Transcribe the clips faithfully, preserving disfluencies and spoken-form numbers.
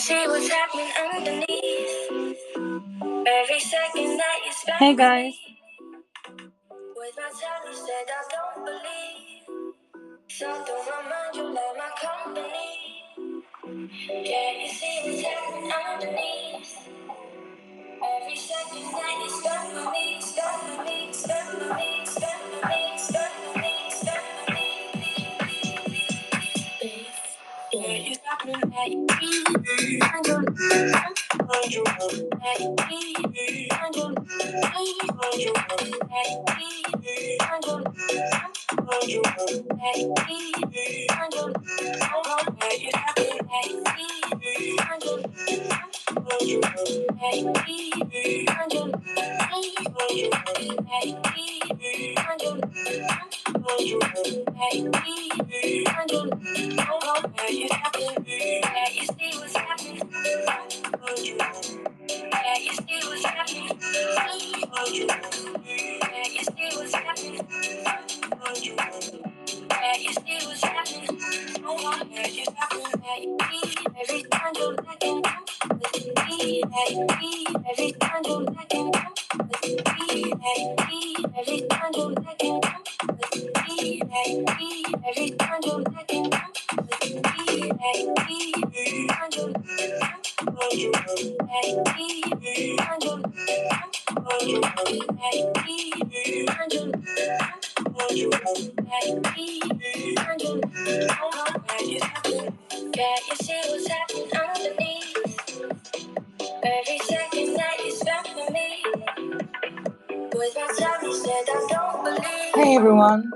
see what's happening underneath every second that you spend. Hey guys. With my tongue said I don't believe. Something remind you like my company. Can you see what's happening underneath every second that you spend with me, spend with me, spend with me, spend with me, spend with me, spend with me. Can you stop me like me? And you, and you, like me, and you, and you, like me, and you. Hey everyone.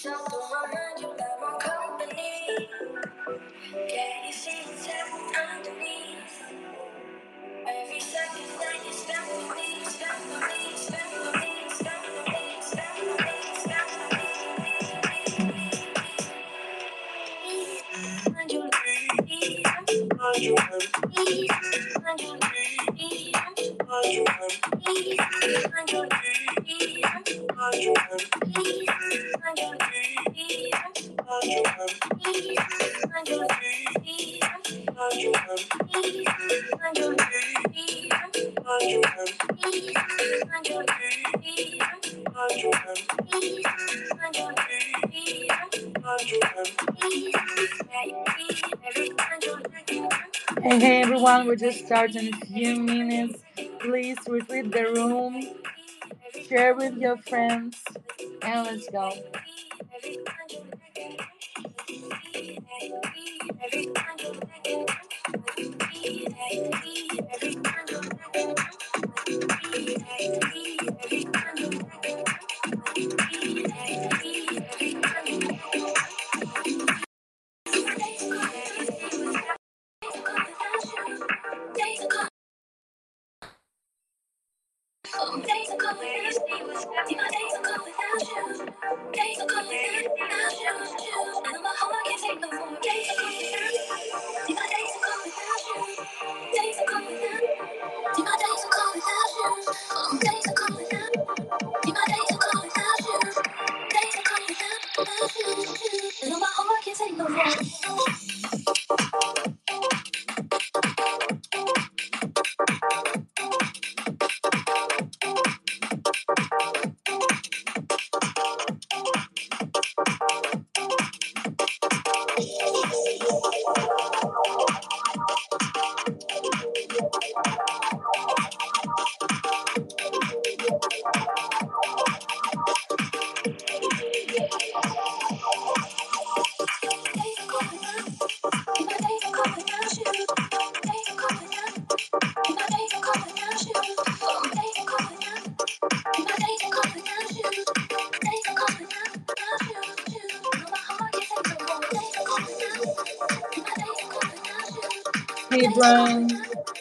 Hey, hey everyone, we're just starting in a few minutes. Please retweet the room, share with your friends, and let's go. Hey Brian.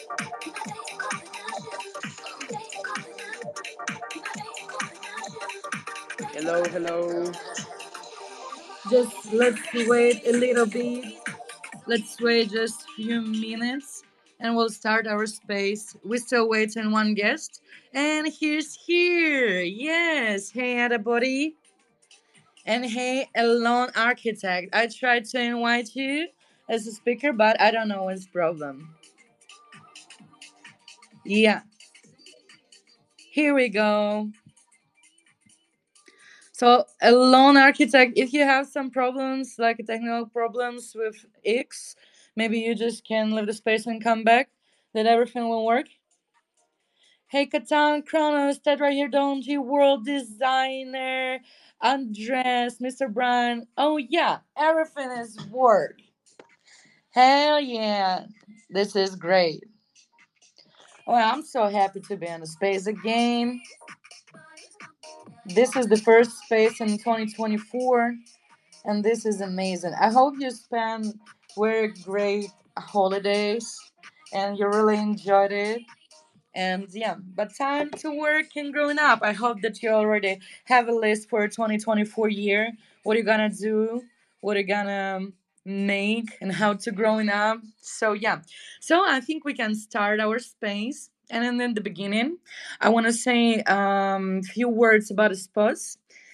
Hello, hello. Just let's wait a little bit. Let's wait just a few minutes and we'll start our space. We're still waiting one guest. And here's here. Yes. Hey everybody. And hey Alone Architect. I tried to invite you as a speaker, but I don't know what's the problem. Yeah, here we go. So, a lone architect, if you have some problems, like technical problems with X, maybe you just can leave the space and come back, that everything will work. Hey, Catan, Kronos, Ted right here, don't you? World designer, Andres, mister Brian. Oh, yeah, everything is work. Hell yeah, this is great. Well, I'm so happy to be in the space again. This is the first space in twenty twenty-four, and this is amazing. I hope you spent very great holidays and you really enjoyed it. And yeah, but time to work and growing up. I hope that you already have a list for twenty twenty-four year. What are you gonna do? What are you gonna make and how to growing up? So yeah. So I think we can start our space. And then in the beginning, I want to say um, a few words about the spots.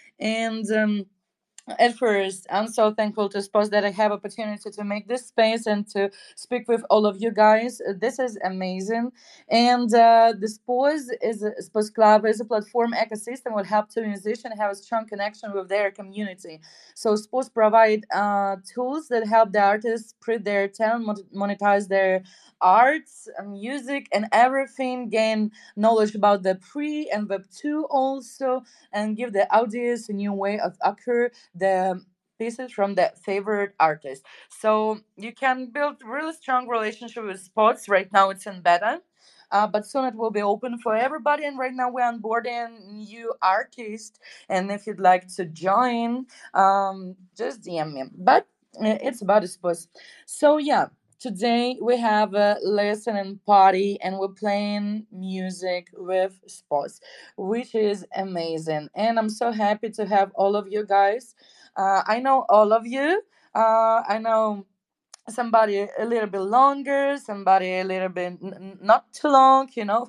And um, at first, I'm so thankful to suppose that I have opportunity to make this space and to speak with all of you guys. Uh, This is amazing. And uh, the Spose is a Spose Club is a platform ecosystem will help to musicians have a strong connection with their community. So Spose provide uh, tools that help the artists spread their talent, mon- monetize their arts, uh, music, and everything. Gain knowledge about the pre and Web two also, and give the audience a new way of occur the pieces from the favorite artist. So you can build really strong relationship with spots. Right now it's in beta. Uh, but soon it will be open for everybody. And right now we're onboarding new artists. And if you'd like to join, um, just D M me. But uh, it's about the spots. So yeah, today we have a listening party and we're playing music with spots, which is amazing. And I'm so happy to have all of you guys. Uh, I know all of you. Uh, I know somebody a little bit longer, somebody a little bit n- n- not too long, you know.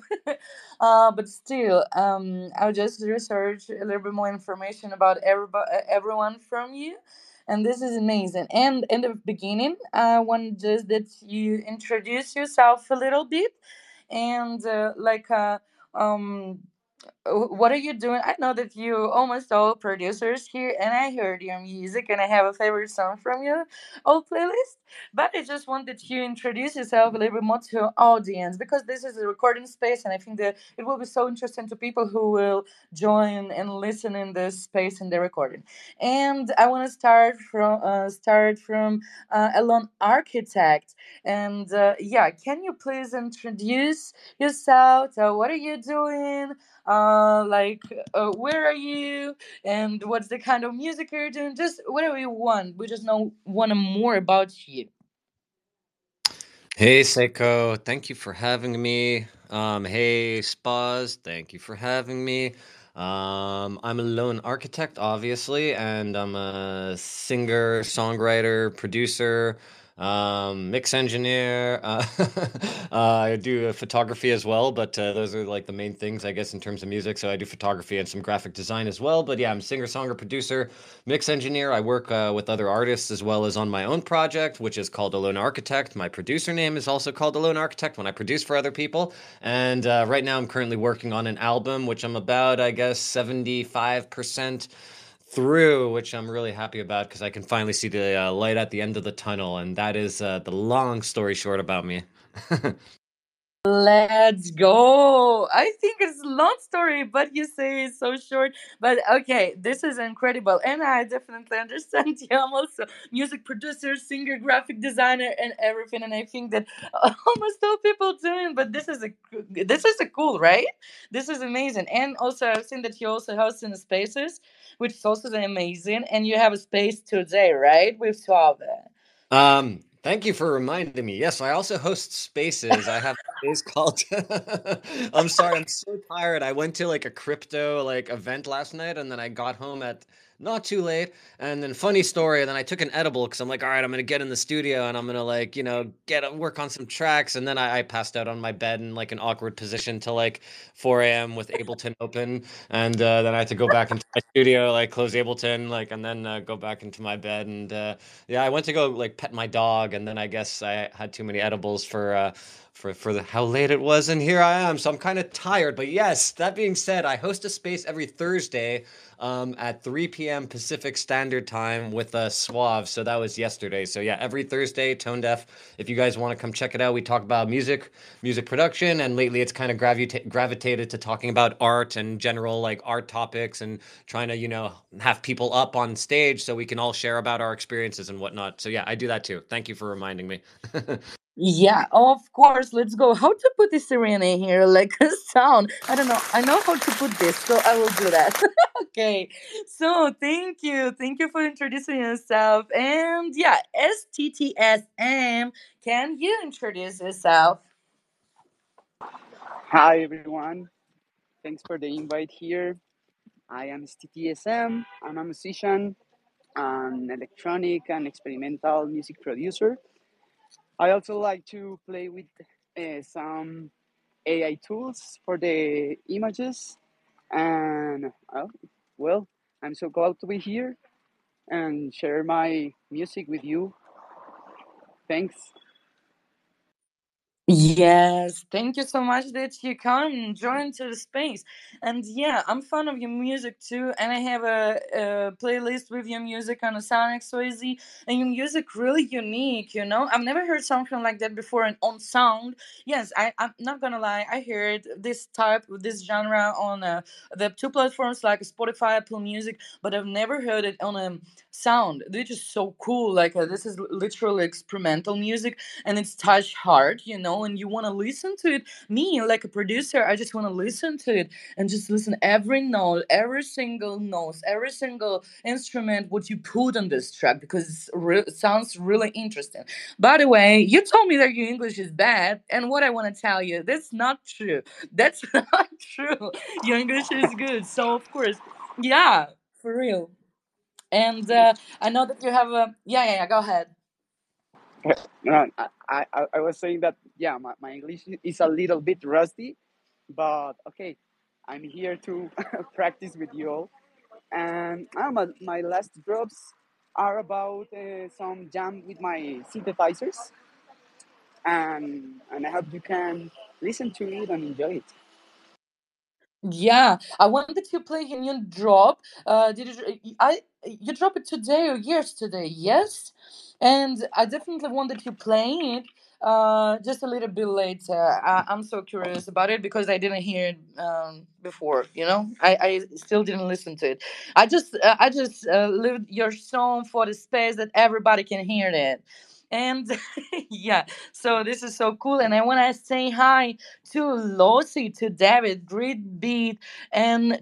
uh, but still, um, I'll just research a little bit more information about everybody, everyone from you. And this is amazing. And in the beginning, I want just that you introduce yourself a little bit and uh, like uh, um uh, what are you doing? I know that you almost all producers here, and I heard your music, and I have a favorite song from your old playlist. But I just wanted you to introduce yourself a little bit more to audience because this is a recording space, and I think that it will be so interesting to people who will join and listen in this space in the recording. And I want to start from uh, start from uh, Elon Architect, and uh, yeah, can you please introduce yourself? Uh, what are you doing? uh like uh, where are you and what's the kind of music you're doing, just whatever you want. We just know want to more about you. Hey Seiko, thank you for having me. Um, hey Spas, thank you for having me. Um, I'm a lone architect, obviously, and I'm a singer, songwriter, producer, um, mix engineer. Uh, uh, I do uh, photography as well, but uh, those are like the main things, I guess, in terms of music. So I do photography and some graphic design as well. But yeah, I'm singer, songwriter, producer, mix engineer. I work uh, with other artists as well as on my own project, which is called Alone Architect. My producer name is also called Alone Architect when I produce for other people. And uh, right now, I'm currently working on an album, which I'm about, I guess, seventy-five percent through, which I'm really happy about because I can finally see the uh, light at the end of the tunnel. And that is uh, the long story short about me. Let's go. I think it's a long story, but you say it's so short. But okay, this is incredible. And I definitely understand you. I'm also music producer, singer, graphic designer, and everything. And I think that almost all people doing, but this is a this is a cool, right? This is amazing. And also I've seen that you also host in the spaces, which is also amazing. And you have a space today, right? With Suave. Um, thank you for reminding me. Yes, I also host spaces. I have a space called I'm sorry, I'm so tired. I went to like a crypto like event last night and then I got home at not too late. And then funny story, and then I took an edible because I'm like, all right, I'm gonna get in the studio and I'm gonna like, you know, get work on some tracks. And then I, I passed out on my bed in like an awkward position till like four a m with Ableton open. And uh, then I had to go back into my studio, like close Ableton, like and then uh, go back into my bed and uh yeah, I went to go like pet my dog, and then I guess I had too many edibles for uh, for for the how late it was, and here I am. So I'm kind of tired. But yes, that being said, I host a space every Thursday um, at three p m. Pacific Standard Time with uh, Suave. So that was yesterday. So yeah, every Thursday, Tone Deaf. If you guys want to come check it out, we talk about music, music production, and lately it's kind of gravita- gravitated to talking about art and general like art topics and trying to, you know, have people up on stage so we can all share about our experiences and whatnot. So yeah, I do that too. Thank you for reminding me. Yeah, of course. Let's go. How to put this sirene here, like a sound? I don't know. I know how to put this, so I will do that. Okay. So thank you, thank you for introducing yourself. And yeah, S T T S M. Can you introduce yourself? Hi, everyone. Thanks for the invite here. I am S T T S M. I'm a musician, an electronic and experimental music producer. I also like to play with uh, some A I tools for the images. And oh, well, I'm so glad to be here and share my music with you. Thanks. Yes, thank you so much that you come and join to the space. And yeah, I'm fan of your music too, and I have a, a playlist with your music on a Sonic Swayze, and your music really unique. You know, I've never heard something like that before, and on sound. Yes, I I'm not gonna lie, I heard this type, this genre on uh, the two platforms like Spotify, Apple Music, but I've never heard it on a sound. Which is so cool. Like uh, this is literally experimental music and it's touch hard, you know, and you want to listen to it. Me, like a producer, I just want to listen to it and just listen every note, every single note, every single instrument what you put on this track because re- it sounds really interesting. By the way, you told me that your English is bad, and what I want to tell you, that's not true. That's not true. Your English is good, so of course, yeah, for real. And uh, I know that you have a yeah, yeah, yeah. Go ahead. No, I, I, I was saying that, yeah, my, my English is a little bit rusty, but okay, I'm here to practice with you all. And uh, my, my last drops are about uh, some jam with my synthesizers, and, and I hope you can listen to it and enjoy it. Yeah, I wanted to play a new drop. Uh, did you? I You drop it today or yesterday? Yes, and I definitely wanted to play it. Uh, just a little bit later. I, I'm so curious about it because I didn't hear it um, before. You know, I, I still didn't listen to it. I just uh, I just uh, lived your song for the space that everybody can hear it. And yeah, so this is so cool. And I want to say hi to Losi, to David, Great Beat, and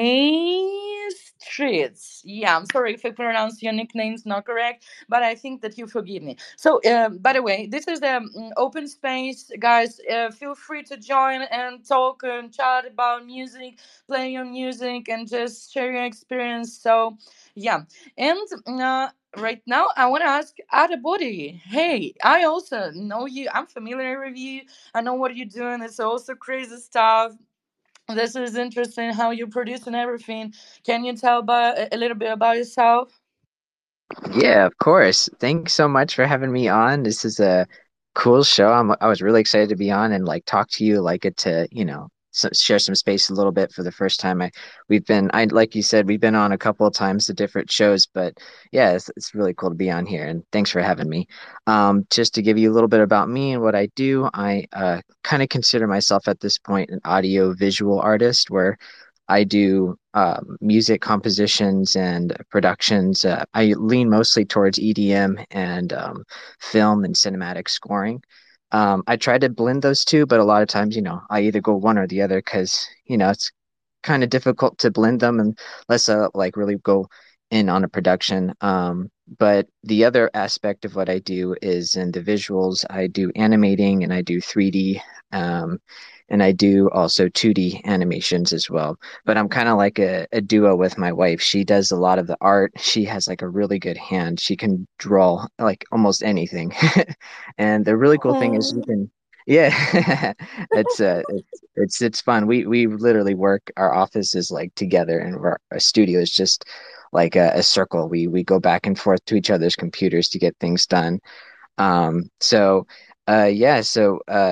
Jay Streets. Yeah, I'm sorry if I pronounce your nicknames not correct, but I think that you forgive me. So, um, by the way, this is the um, open space, guys. Uh, feel free to join and talk and chat about music, play your music, and just share your experience. So, yeah, and uh, right now I want to ask Adabody. Hey, I also know you. I'm familiar with you. I know what you're doing. It's also crazy stuff. This is interesting how you produce and everything. Can you tell about a little bit about yourself? Yeah, of course. Thanks so much for having me on. This is a cool show. I'm I was really excited to be on and like talk to you, like get to, you know, s share some space a little bit for the first time. I we've been I like you said, we've been on a couple of times to different shows, but yeah, it's it's really cool to be on here and thanks for having me. Um, just to give you a little bit about me and what I do, I uh kind of consider myself at this point an audio visual artist where I do um, music compositions and productions. Uh, I lean mostly towards E D M and um, film and cinematic scoring. Um, I try to blend those two, but a lot of times, you know, I either go one or the other because, you know, it's kind of difficult to blend them unless I like really go in on a production. Um, but the other aspect of what I do is in the visuals, I do animating and I do three D, um, and I do also two D animations as well. But I'm kind of like a, a duo with my wife. She does a lot of the art. She has like a really good hand. She can draw like almost anything. And the really cool thing is you Oh. can, yeah, it's uh, it's it's fun. We we literally work. Our office is like together, and our, our studio is just like a, a circle. We we go back and forth to each other's computers to get things done. Um, so, uh, yeah. So, uh,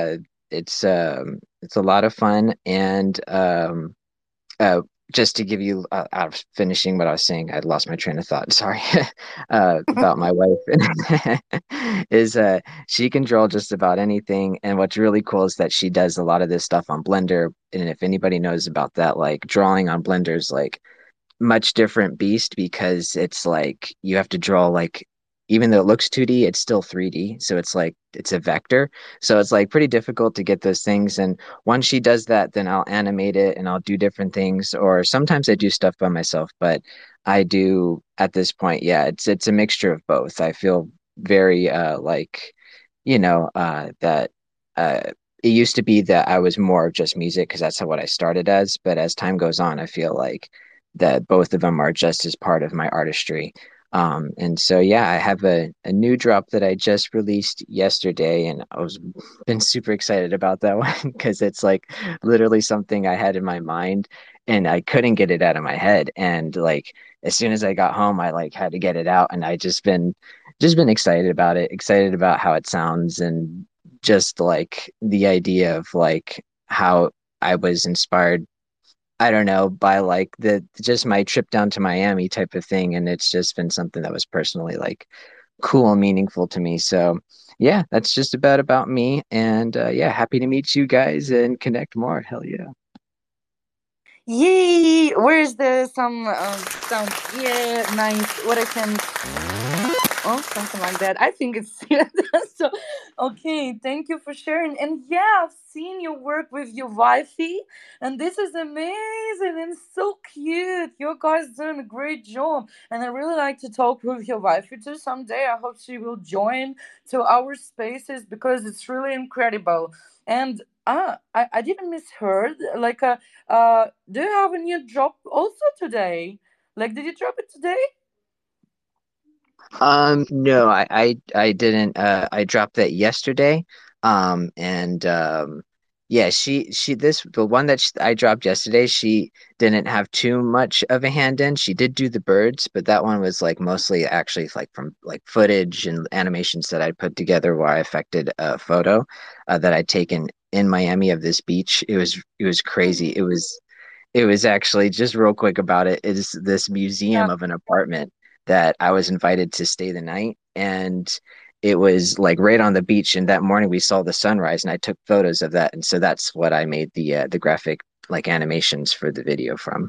it's um it's a lot of fun. And um uh just to give you uh, out of finishing what I was saying, I lost my train of thought. Sorry. uh about my wife is uh she can draw just about anything, and what's really cool is that she does a lot of this stuff on Blender. And if anybody knows about that, like drawing on Blender is like much different beast, because it's like you have to draw like, even though it looks two D, it's still three D. So it's like it's a vector. So it's like pretty difficult to get those things. And once she does that, then I'll animate it and I'll do different things. Or sometimes I do stuff by myself, but I do at this point, yeah, it's it's a mixture of both. I feel very uh like, you know, uh that uh it used to be that I was more of just music because that's what I started as. But as time goes on, I feel like that both of them are just as part of my artistry. Um, and so, yeah, I have a, a new drop that I just released yesterday, and I was been super excited about that one because it's like literally something I had in my mind and I couldn't get it out of my head. And like as soon as I got home, I like had to get it out, and I just been just been excited about it, excited about how it sounds, and just like the idea of like how I was inspired, I don't know, by like the just my trip down to Miami type of thing. And it's just been something that was personally like cool and meaningful to me. So yeah, that's just about about me. And uh, yeah, happy to meet you guys and connect more. Hell yeah. Yay! Where's the some um, sound? Yeah, nice. What I can, oh, something like that. I think it's so. Okay, thank you for sharing. And yeah, I've seen your work with your wifey, and this is amazing and so cute. You guys doing a great job, and I really like to talk with your wifey too someday. I hope she will join to our spaces because it's really incredible. And ah, I, I didn't misheard. Like, uh, uh, do you have a new drop also today? Like, did you drop it today? Um, no, I, I, I didn't. Uh, I dropped that yesterday. Um, and um, yeah, she, she, this, the one that sh I dropped yesterday, she didn't have too much of a hand in. She did do the birds, but that one was like mostly actually like from like footage and animations that I put together where I affected a photo uh, that I'd taken in Miami of this beach. It was, it was crazy. It was. It was actually just real quick about it. It is this Yeah. museum of an apartment that I was invited to stay the night. And it was like right on the beach. And that morning we saw the sunrise and I took photos of that. And so that's what I made the uh, the graphic like animations for the video from.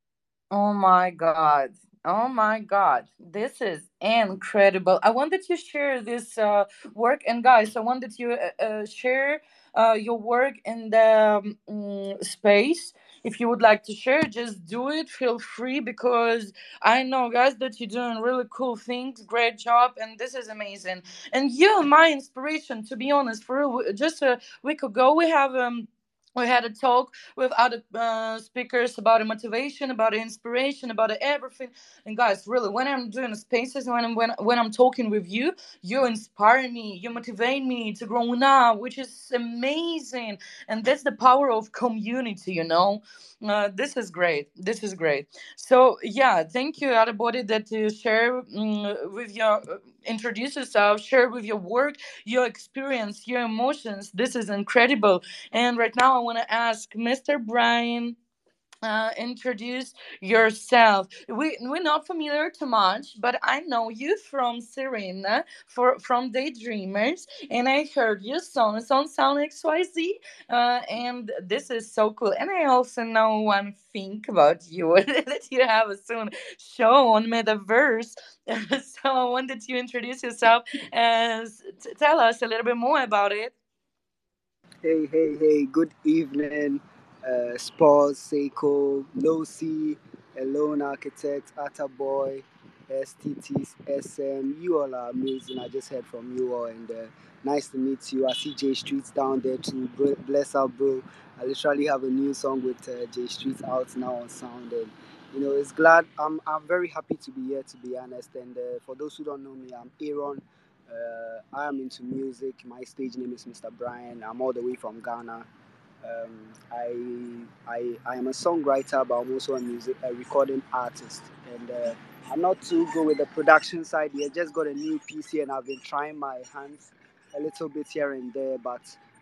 Oh my god. Oh my god. This is incredible. I want that you share this uh, work. And guys, I want that you uh, uh, share uh, your work in the um, mm, space. If you would like to share, just do it. Feel free because I know, guys, that you're doing really cool things. Great job. And this is amazing. And you, my inspiration, to be honest, for real, just a week ago, we have. Um, we had a talk with other uh, speakers about the motivation, about the inspiration, about the everything. And guys, really, when I'm doing spaces, when I'm when, when I'm talking with you, you inspire me, you motivate me to grow up, which is amazing. And that's the power of community, you know. Uh, this is great. This is great. So yeah, thank you, everybody, that you share mm, with your uh, introduce yourself, share with your work, your experience, your emotions. This is incredible. And right now, I want to ask mister Brian, uh, introduce yourself. We we're not familiar too much, but I know you from Serena, for from Daydreamers, and I heard your songs on Sound X Y Z, uh, and this is so cool. And I also know one thing about you that you have a soon show on Metaverse. So I wanted to introduce yourself and t- tell us a little bit more about it. Hey, hey, hey, good evening. Uh, Spurs, Seiko, Losi, Alone Architect, Attaboy, S T Ts, S M. You all are amazing. I just heard from you all, and uh, nice to meet you. I see J Streets down there too. Bro, bless up, bro. I literally have a new song with uh, J Streets out now on Sound, and you know, it's glad. I'm, I'm very happy to be here, to be honest. And uh, for those who don't know me, I'm Aaron. Uh, I am into music. My stage name is mister Brian. I'm all the way from Ghana. Um, I, I, I am a songwriter, but I'm also a music a recording artist. And uh, I'm not too good with the production side yet. Just got a new P C, and I've been trying my hands a little bit here and there. But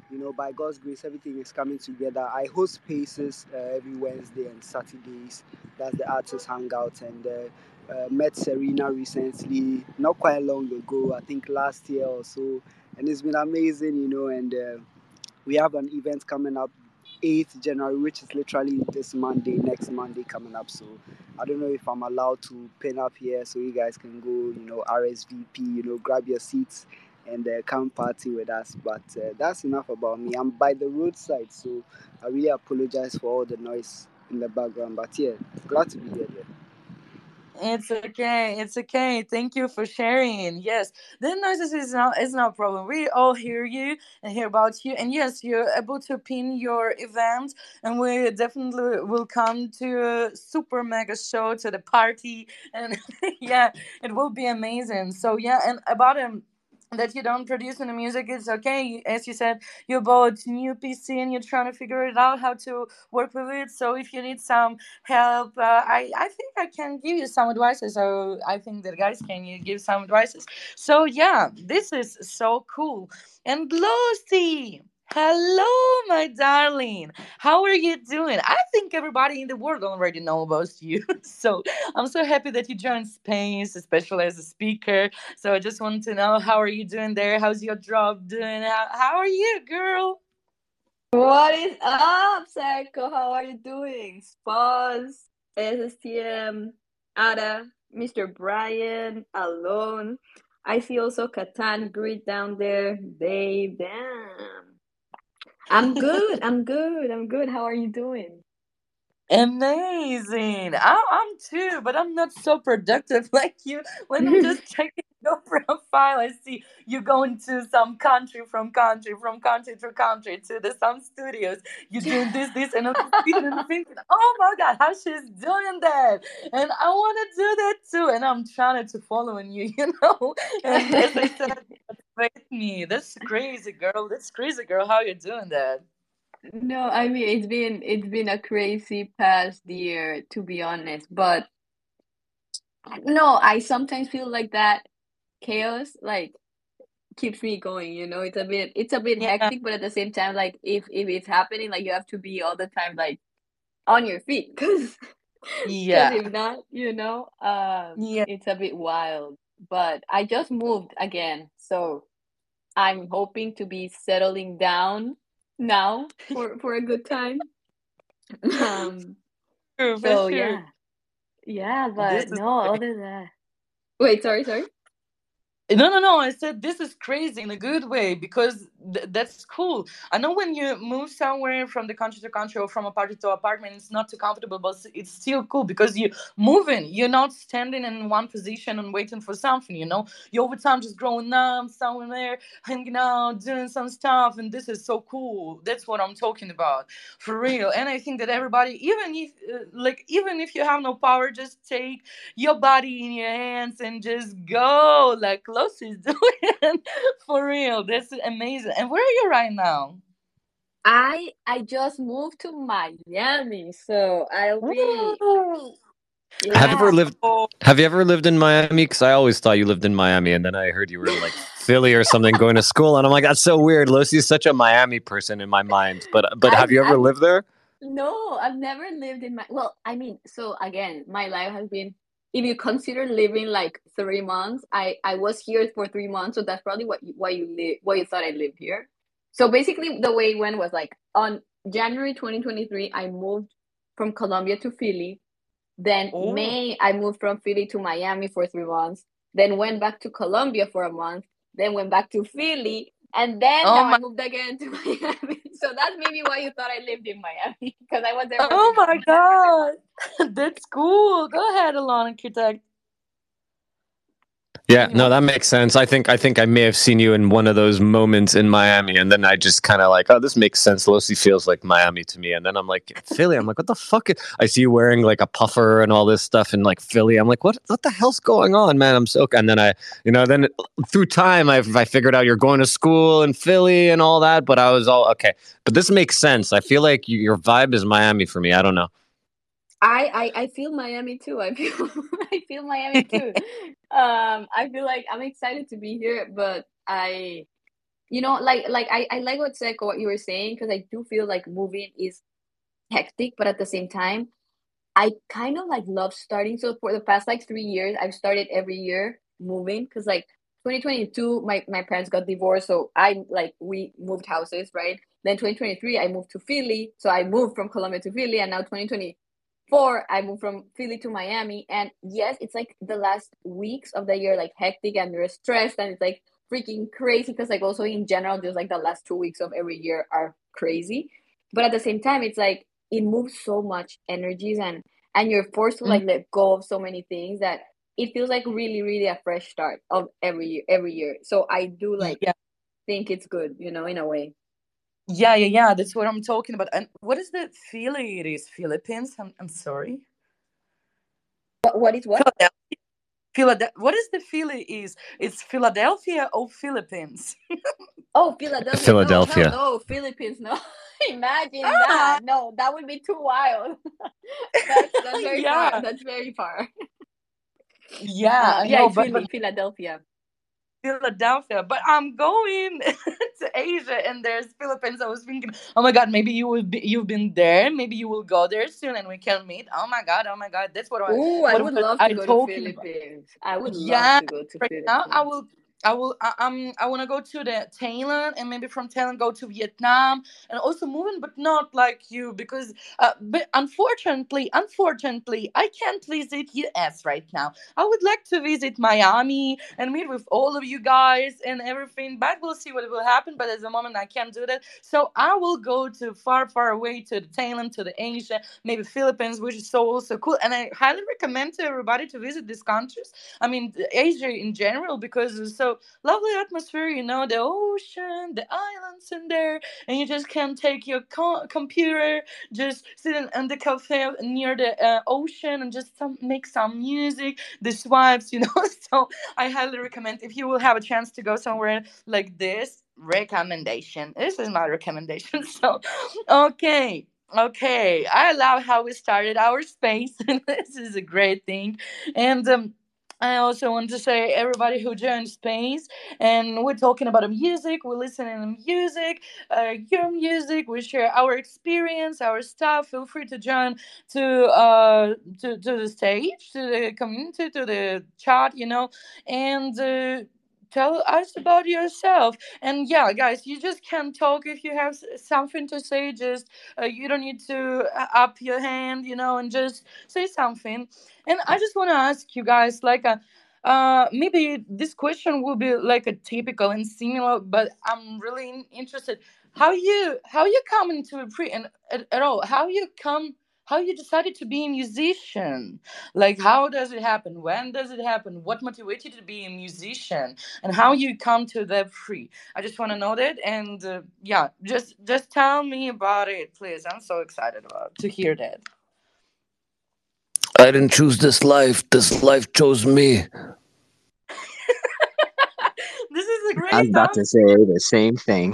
you know, by God's grace, everything is coming together. I host spaces uh, every Wednesday and Saturdays. That's the artist hangout, and uh, uh, met Serena recently, not quite long ago. I think last year or so, and it's been amazing, you know. And uh, we have an event coming up eighth January, which is literally this Monday, next Monday coming up. So I don't know if I'm allowed to pin up here so you guys can go, you know, R S V P, you know, grab your seats and uh, come party with us. But uh, that's enough about me. I'm by the roadside, so I really apologize for all the noise in the background. But yeah, glad to be here. There. It's okay. It's okay. Thank you for sharing. Yes, the noises is not is no problem. We all hear you and hear about you. And yes, you're able to pin your event, and we definitely will come to a super mega show to the party. And yeah, it will be amazing. So yeah, and about um that you don't produce any music, it's okay. As you said, you bought new P C and you're trying to figure it out how to work with it. So if you need some help, uh, I I think I can give you some advices. So I think that guys can you give some advices. So yeah, this is so cool. And Lucy, hello, my darling. How are you doing? I think everybody in the world already know about you. So I'm so happy that you joined Space, especially as a speaker. So I just want to know how are you doing there? How's your job doing? How, how are you, girl? What is up, Psycho? How are you doing? Spaz, S S T M, Ada, Mister Brian, Alone. I see also Katan Grid down there. Dave, damn. I'm good. I'm good. I'm good. How are you doing? Amazing. I, I'm too, but I'm not so productive like you. When I'm just checking your profile, I see you going to some country from country, from country to country to the some studios. You're doing this, this, and I'm just reading and thinking, oh my God, how she's doing that. And I want to do that too. And I'm trying to follow you, you know. And as I said, motivate me. That's crazy, girl. That's crazy, girl. How you doing that? No, I mean it's been it's been a crazy past year to be honest, but no, I sometimes feel like that chaos like keeps me going, you know. It's a bit it's a bit Yeah. hectic, but at the same time like if if it's happening like you have to be all the time like on your feet because because Yeah. if not, you know, um Yeah. it's a bit wild. But I just moved again, so I'm hoping to be settling down now for for a good time. um Sure, for so sure. yeah. Yeah, This but is no, other than that. Wait, sorry, sorry. no, no, no. I said this is crazy in a good way because th- that's cool. I know when you move somewhere from the country to country or from apartment to apartment, it's not too comfortable, but it's still cool because you moving. You're not standing in one position and waiting for something. You know, you over time just growing up somewhere, hanging out, doing some stuff, and this is so cool. That's what I'm talking about, for real. And I think that everybody, even if uh, like even if you have no power, just take your body in your hands and just go like Los is doing. For real, that's amazing. And where are you right now? I I just moved to Miami, so I'll be Ooh. Have you yeah. ever lived? Oh, Have you ever lived in Miami? Because I always thought you lived in Miami, and then I heard you were in like Philly or something going to school, and I'm like, that's so weird. Lucy's such a Miami person in my mind. But but have I've you ever I've lived there? no, I've never lived in my well, I mean, so again, my life has been if you consider living like three months, I I was here for three months, so that's probably what you, why you live why you thought I lived here. So basically, the way it went was like on January twenty twenty-three, I moved from Colombia to Philly. Then oh, May, I moved from Philly to Miami for three months. Then went back to Colombia for a month. Then went back to Philly. And then oh now I my, moved again to Miami. So that's maybe why you thought I lived in Miami because I was there for three oh my months. God, that's cool. Go ahead, Alon, architect. Yeah, You no, want? that makes sense. I think I think I may have seen you in one of those moments in Miami, and then I just kind of like, oh, this makes sense. Lucy feels like Miami to me, and then I'm like Philly. I'm like, what the fuck? I see you wearing like a puffer and all this stuff in like Philly. I'm like, what? What the hell's going on, man? I'm so. And then I, you know, then through time, I I figured out you're going to school in Philly and all that. But I was all okay. But this makes sense. I feel like you, your vibe is Miami for me. I don't know. I, I I feel Miami too. I feel I feel Miami too. Um, I feel like I'm excited to be here, but I you know, like like I, I like what Seco what you were saying, because I do feel like moving is hectic, but at the same time, I kind of like love starting. So for the past like three years, I've started every year moving, because like twenty twenty-two, my my parents got divorced, so I like we moved houses, right? Then twenty twenty-three, I moved to Philly, so I moved from Colombia to Philly, and now twenty twenty-four, I moved from Philly to Miami. And yes, it's like the last weeks of the year like hectic and you're stressed, and it's like freaking crazy, because like also in general, just like the last two weeks of every year are crazy. But at the same time, it's like it moves so much energies, and and you're forced to Mm, like let go of so many things, that it feels like really really a fresh start of every year every year. So I do like yeah, think it's good, you know, in a way. yeah, yeah, yeah. That's what I'm talking about. And what is the Philly? It is Philippines. I'm, I'm sorry. What, what is what? Philadelphia. Philadelphia. What is the Philly? Is it's Philadelphia or Philippines? Oh, Philadelphia. No, hell Philadelphia. no. Philippines, no. Imagine Ah, that. No, that would be too wild. that's that's very far. yeah, That's very far. yeah. Uh I yeah, know, it's but but Philly, Philadelphia. Philadelphia. But I'm going to Asia, and there's Philippines. I was thinking, oh my god, maybe you will be, you've been there. Maybe you will go there soon, and we can meet. Oh my god, oh my god. That's what I Ooh, I what would was love to I go to talking about. Philippines. I would love Yeah, to go to right now I Philippines. will. I will. I, um. I want to go to the Thailand, and maybe from Thailand go to Vietnam, and also moving, but not like you, because uh, but unfortunately, unfortunately, I can't visit U S right now. I would like to visit Miami and meet with all of you guys and everything, but we'll see what will happen. But at the moment, I can't do that, so I will go to far, far away to the Thailand, to the Asia, maybe Philippines, which is so also cool, and I highly recommend to everybody to visit these countries. I mean, Asia in general, because it's so lovely atmosphere. You know, the ocean, the islands in there, and you just can take your co- computer, just sit in, in the cafe near the uh, ocean, and just some, make some music. The vibes, you know. So I highly recommend, if you will have a chance to go somewhere like this. Recommendation. This is my recommendation. So, okay. Okay, I love how we started our space. This is a great thing. And um, I also want to say everybody who joined space, and we're talking about music, we're listening to music, uh, your music, we share our experience, our stuff. Feel free to join to uh to, to the stage, to the community, to the chat, you know, and uh, tell us about yourself. And yeah, guys, you just can talk if you have s- something to say. Just uh, you don't need to uh, up your hand, you know, and just say something. And I just want to ask you guys, like, a, uh, maybe this question will be like a typical and similar, but I'm really in- interested. How you how you come into a pre and at, at all? How you come? How you decided to be a musician? Like, how does it happen? When does it happen? What motivated you to be a musician? And how you come to that free? I just want to know that, and uh, yeah, just just tell me about it, please. I'm so excited about to hear that. I didn't choose this life. This life chose me. This is a I was great about to say the same thing.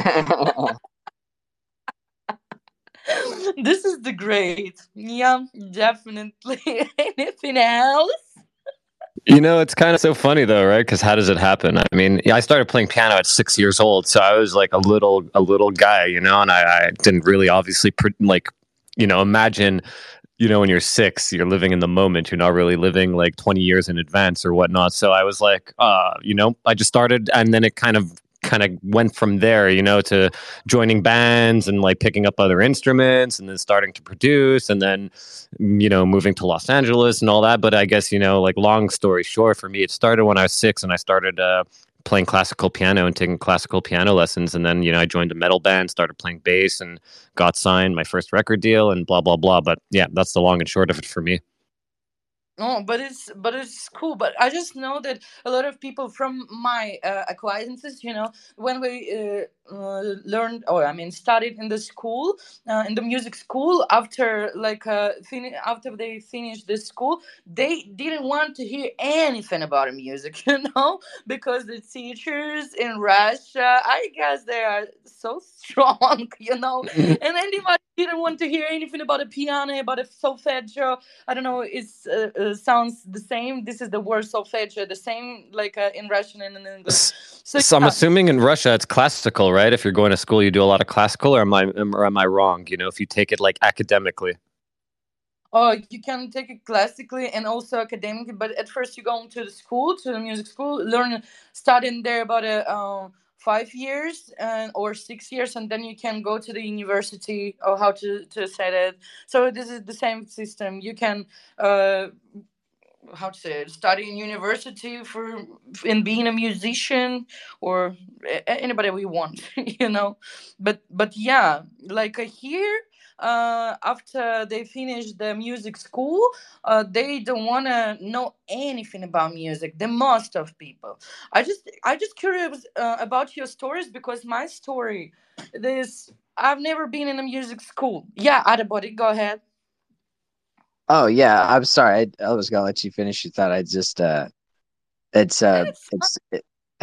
this is the great. Yeah, definitely. Anything else? You know, it's kind of so funny though, right? Because how does it happen? I mean, yeah, I started playing piano at six years old, so I was like a little, a little guy, you know, and I, I didn't really obviously pr- like, you know, imagine, you know, when you're six, you're living in the moment. You're not really living like twenty years in advance or whatnot. So I was like, uh, you know, I just started, and then it kind of kind of went from there, you know, to joining bands and like picking up other instruments and then starting to produce and then, you know, moving to Los Angeles and all that. But I guess, you know, like long story short, for me, it started when I was six and I started uh, playing classical piano and taking classical piano lessons. And then, you know, I joined a metal band, started playing bass and got signed my first record deal and blah, blah, blah. But yeah, that's the long and short of it for me. Oh, but it's but it's cool. But I just know that a lot of people from my uh, acquaintances, you know, when we uh, uh, learned, or I mean, studied in the school, uh, in the music school, after like uh, fin- after they finished the school, they didn't want to hear anything about music, you know, because the teachers in Russia, I guess they are so strong, you know, and anybody didn't want to hear anything about a piano, about a solfeggio. I don't know. It's uh, uh, sounds the same. This is the word solfeggio, the same like uh, in Russian and in English. So, so I'm yeah. assuming in Russia it's classical, right? If you're going to school, you do a lot of classical, or am I or am I wrong? You know, if you take it like academically. Oh, you can take it classically and also academically, but at first you go to the school, to the music school, learn, studying there about a um, five years and or six years, and then you can go to the university or how to to say that. So this is the same system. You can. Uh, how to say it, study in university for in being a musician or a- anybody we want, you know. But but yeah, like uh, here, uh, after they finish the music school, uh, they don't want to know anything about music. The most of people. I just I just curious uh, about your stories because my story, this I've never been in a music school. Yeah, Adabody, go ahead. Oh yeah, I'm sorry. I, I was gonna let you finish your thought. I just uh it's uh It's it's it,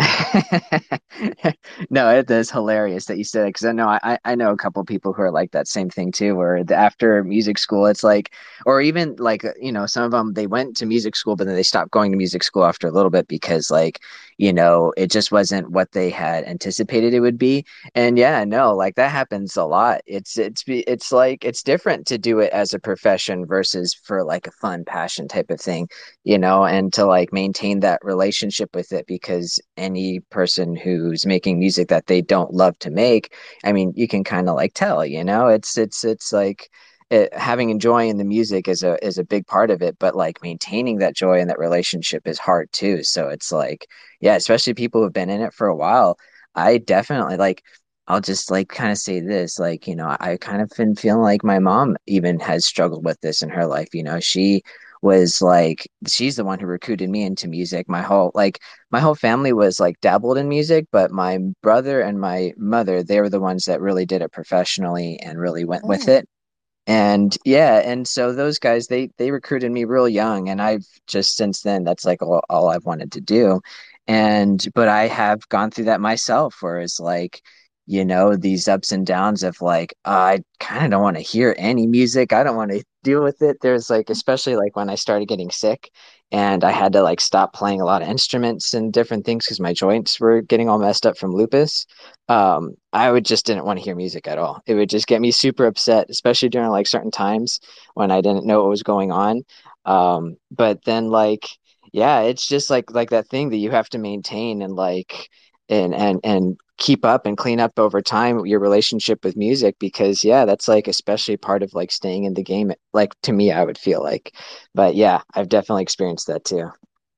no, it is hilarious that you said it because I know I I know a couple of people who are like that same thing too. Where the, after music school, it's like, or even like uh, you know, some of them they went to music school, but then they stopped going to music school after a little bit because like you know it just wasn't what they had anticipated it would be. And yeah, no, like that happens a lot. It's it's it's like it's different to do it as a profession versus for like a fun passion type of thing, you know, and to like maintain that relationship with it because any person who's making music that they don't love to make, I mean, you can kind of like tell, you know, it's it's it's like it, having joy in the music is a is a big part of it, but like maintaining that joy and that relationship is hard too. So it's like, yeah, especially people who've been in it for a while. I definitely like I'll just like kind of say this, like, you know, I kind of been feeling like my mom even has struggled with this in her life. You know, she was like, she's the one who recruited me into music. My whole, like, my whole family was like dabbled in music, but my brother and my mother, they were the ones that really did it professionally and really went with Mm, it. And yeah, and so those guys, they they recruited me real young, and I've just since then, that's like all, all I've wanted to do. And but I have gone through that myself, whereas like, you know, these ups and downs of like, uh, I kind of don't want to hear any music. I don't want to deal with it. There's like, especially like when I started getting sick and I had to like stop playing a lot of instruments and different things because my joints were getting all messed up from lupus. um I would just didn't want to hear music at all. It would just get me super upset, especially during like certain times when I didn't know what was going on. Um but then like yeah, it's just like like that thing that you have to maintain and like and and and keep up and clean up over time your relationship with music because yeah, that's like especially part of like staying in the game, like to me I would feel like. But yeah, I've definitely experienced that too.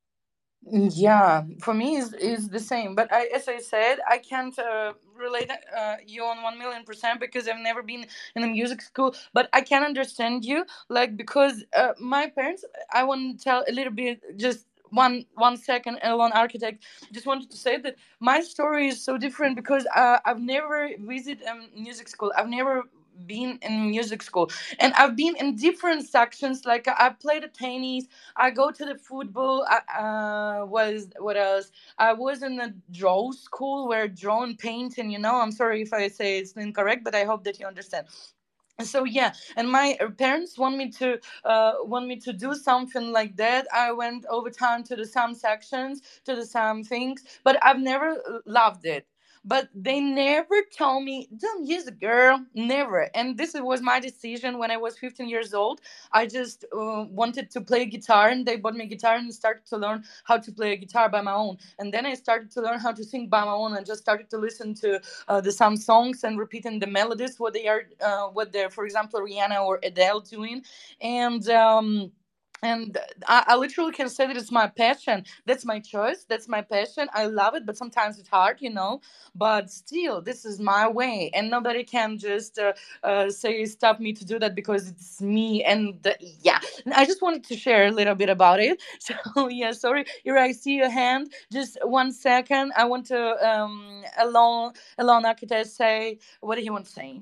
yeah, for me is is the same. But I, as I said, I can't uh, relate uh, you on one million percent because I've never been in a music school. But I can understand you, like because uh, my parents. I want to tell a little bit, just one one second. Elon Architect. Just wanted to say that my story is so different because uh, I've never visited a music school. I've never been in music school, and I've been in different sections. Like I played the tennis, I go to the football. I, uh, was what else? I was in a draw school where drawing, painting. You know, I'm sorry if I say it's incorrect, but I hope that you understand. So yeah, and my uh, parents want me to uh, want me to do something like that. I went over time to the some sections, to the some things, but I've never uh, loved it. But they never told me don't use a girl, never. And this was my decision when I was fifteen years old. I just uh, wanted to play guitar, and they bought me a guitar and started to learn how to play a guitar by my own. And then I started to learn how to sing by my own, and just started to listen to uh, the some songs and repeating the melodies, what they are, uh, what they're, for example, Rihanna or Adele doing, and um, and I, I literally can say that it's my passion. That's my choice. That's my passion. I love it, but sometimes it's hard, you know. But still, this is my way, and nobody can just uh, uh, say stop me to do that because it's me. And uh, yeah, and I just wanted to share a little bit about it. So yeah, sorry. Here I see your hand. Just one second. I want to um alone alone architect say what do you want to say?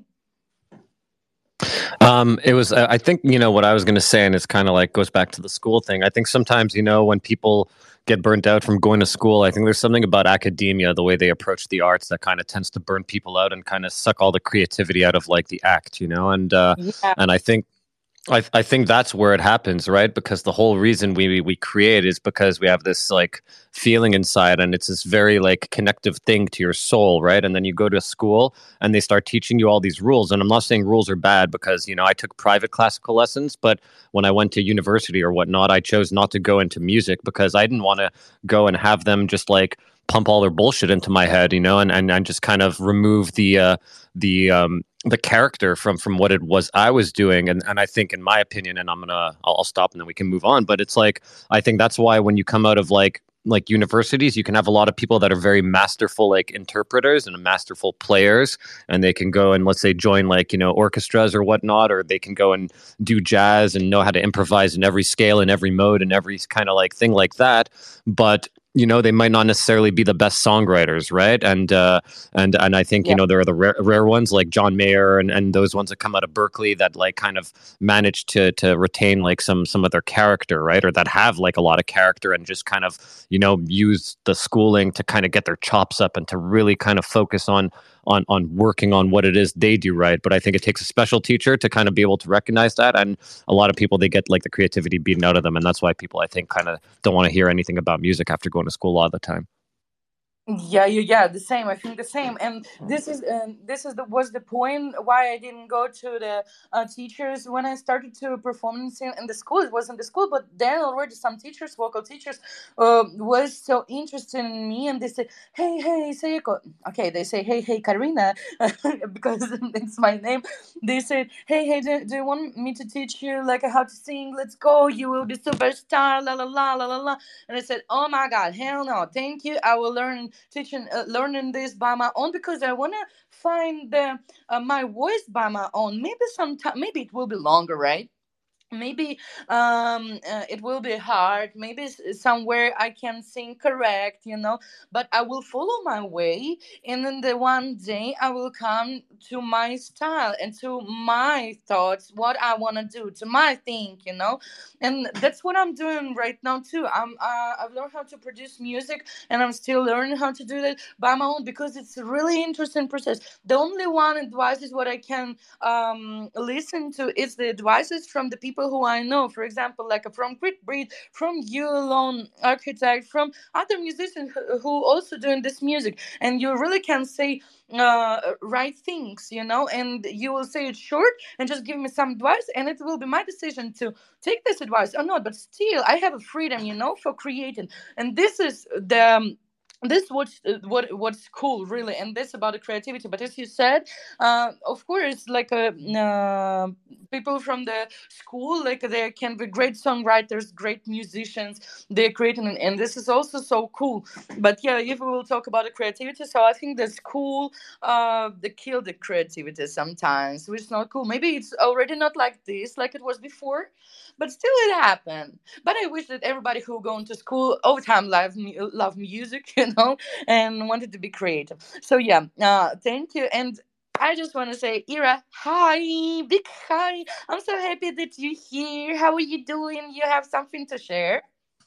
Um, it was, I think, you know, what I was going to say, and it's kind of like goes back to the school thing. I think sometimes, you know, when people get burnt out from going to school. I think there's something about academia, the way they approach the arts, that kind of tends to burn people out and kind of suck all the creativity out of like the act, you know. And uh, Yeah. and I think I, I think that's where it happens, right? Because the whole reason we we create is because we have this like feeling inside, and it's this very like connective thing to your soul, right? And then you go to school and they start teaching you all these rules. And I'm not saying rules are bad, because, you know, I took private classical lessons, but when I went to university or whatnot, I chose not to go into music because I didn't want to go and have them just like pump all their bullshit into my head, you know, and and, and just kind of remove the uh, the um, the character from from what it was I was doing. And and I think, in my opinion, and I'm gonna I'll, I'll stop and then we can move on. But it's like, I think that's why when you come out of like like universities, you can have a lot of people that are very masterful like interpreters and masterful players, and they can go and, let's say, join like, you know, orchestras or whatnot, or they can go and do jazz and know how to improvise in every scale and every mode and every kind of like thing like that. But you know, they might not necessarily be the best songwriters, right? And uh, and and I think, Yeah. you know, there are the rare, rare ones like John Mayer and, and those ones that come out of Berkeley that like kind of manage to to retain like some some of their character, right? Or that have like a lot of character and just kind of, you know, use the schooling to kind of get their chops up and to really kind of focus on on on working on what it is they do right. But I think it takes a special teacher to kind of be able to recognize that. And a lot of people, they get like the creativity beaten out of them, and that's why people, I think, kind of don't want to hear anything about music after going to school a lot of the time. Yeah, yeah, yeah. The same. I think the same. And this is um, this is the was the point why I didn't go to the uh, teachers when I started to performance in, in the school. It wasn't the school, but then already some teachers, vocal teachers, uh, was so interested in me, and they say, "Hey, hey, Seiko." Okay, they say, "Hey, hey, Karina," because it's my name. They said, "Hey, hey, do, do you want me to teach you like how to sing? Let's go. You will be superstar." La la la la la la. And I said, "Oh my God, hell no, thank you. I will learn." teaching uh, learning this by my own, because I want to find the, uh, my voice by my own. Maybe sometime, maybe it will be longer, right? Maybe um uh, it will be hard, maybe s- somewhere I can sing correct, you know, but I will follow my way, and then the one day I will come to my style and to my thoughts, what I want to do, to my thing, you know. And that's what I'm doing right now too. i'm uh, I've learned how to produce music, and I'm still learning how to do that by my own, because it's a really interesting process. The only one advice is what I can um, listen to is the advices from the people who I know. For example, like from Grit Breed, from you alone, architect, from other musicians who who also doing this music, and you really can say uh, right things, you know, and you will say it short and just give me some advice, and it will be my decision to take this advice or not. But still, I have a freedom, you know, for creating, and this is the. Um, this what what what's cool really, and this about the creativity. But as you said, uh, of course, like uh, uh, people from the school, like they can be great songwriters, great musicians, they're creating, and, and this is also so cool. But yeah, if we will talk about the creativity, so I think the school uh they kill the creativity sometimes, which is not cool. Maybe it's already not like this like it was before, but still it happened. But I wish that everybody who go into school all the time love, mu- love music, you know, and wanted to be creative. So yeah, uh, thank you. And I just want to say, Ira, hi, big hi. I'm so happy that you're here. How are you doing? You have something to share?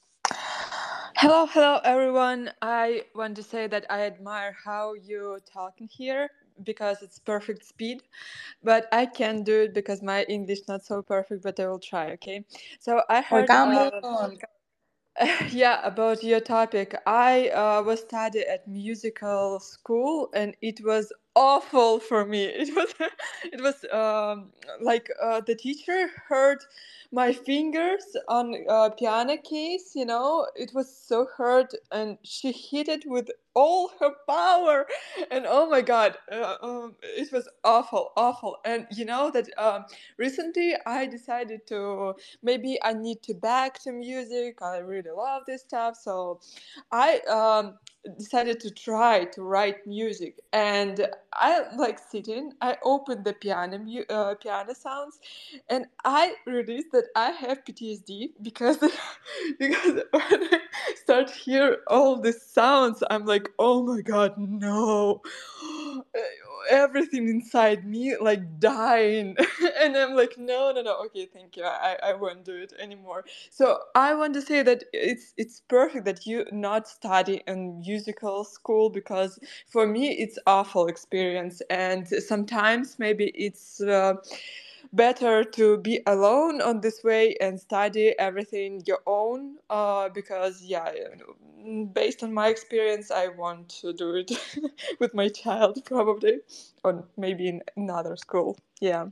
Hello, hello everyone. I want to say that I admire how you talking here because it's perfect speed, but I can't do it because my English not so perfect, but I will try, okay? So I Oh, heard come uh, on. yeah, about your topic. I uh, was study at musical school, and it was awful for me. It was, it was um, like uh, the teacher heard my fingers on uh, piano case. You know, it was so hurt, and she hit it with all her power. And oh my god, uh, um, it was awful, awful. And you know that um, recently I decided to maybe I need to back to music. I really love this stuff. So I um, decided to try to write music. And I like sitting, I opened the piano, mu- uh, piano sounds, and I realized that I have P T S D because, because when I start hear all these sounds, I'm like, oh my God, no. everything inside me like dying. And I'm like, no, no, no, okay, thank you, I, I won't do it anymore. So I want to say that it's it's perfect that you not study in musical school, because for me it's awful experience, and sometimes maybe it's uh, better to be alone on this way and study everything your own, uh, because yeah, you know, based on my experience, I want to do it with my child probably, or maybe in another school. Yeah.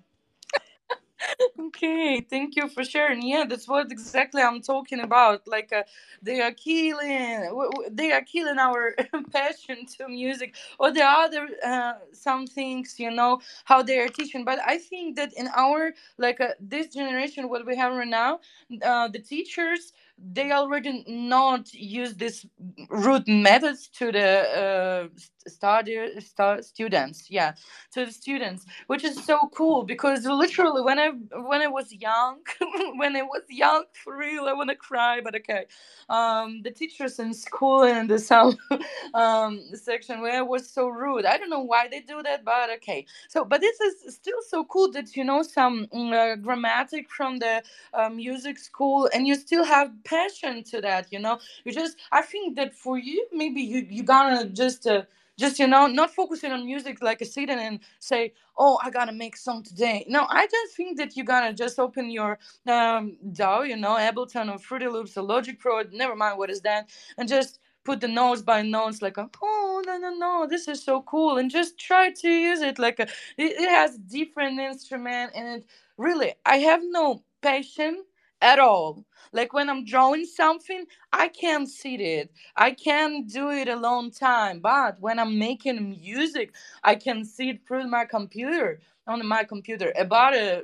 Okay, thank you for sharing. Yeah, that's what exactly I'm talking about. Like, uh, they are killing, w- w- they are killing our passion to music, or the other uh, some things, you know, how they are teaching. But I think that in our like uh, this generation, what we have right now, uh, the teachers, they already not use this root methods to the uh, st- study stu- students. Yeah, to the students, which is so cool, because literally when I when I was young, when I was young for real, I want to cry, but okay. Um, the teachers in school in the sound um, section where I was so rude. I don't know why they do that, but okay. So, but this is still so cool that you know some mm, uh, grammatic from the uh, music school, and you still have passion to that. You know, you just I think that for you maybe you you gonna just. Uh, just you know not focusing on music like a sitting and say, oh, I gotta make song today. No, I just think that you gotta just open your um D A W, you know, Ableton or Fruity Loops or Logic Pro, never mind what is that, and just put the notes by notes like a, oh no no no, this is so cool, and just try to use it like a it, it has different instrument, and it really I have no passion at all. Like when I'm drawing something, I can't see it. I can do it a long time, but when I'm making music, I can see it through my computer on my computer about a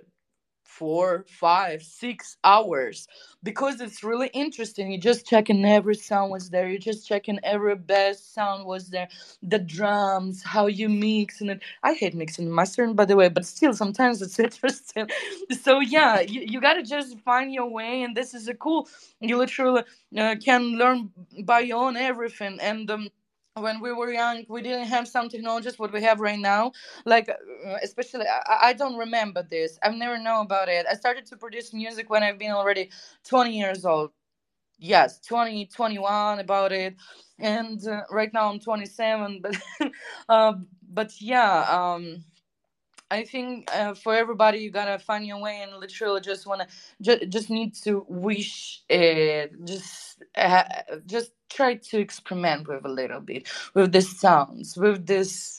four, five, six hours, because it's really interesting. You're just checking every sound was there. You're just checking every bass sound was there. The drums, how you mix and it. I hate mixing and mastering, by the way, but still sometimes it's interesting. So yeah, you, you gotta just find your way, and this is a cool. You literally uh, can learn by your own everything, and um, when we were young, we didn't have some technologies what we have right now. Like uh, especially I, I don't remember this, I've never known about it. I started to produce music when I've been already twenty years old. Yes, twenty twenty-one about it. And uh, right now I'm twenty-seven, but uh, but yeah, um I think uh, for everybody, you gotta find your way, and literally just wanna ju- just need to wish it. Just uh, just try to experiment with a little bit with the sounds, with this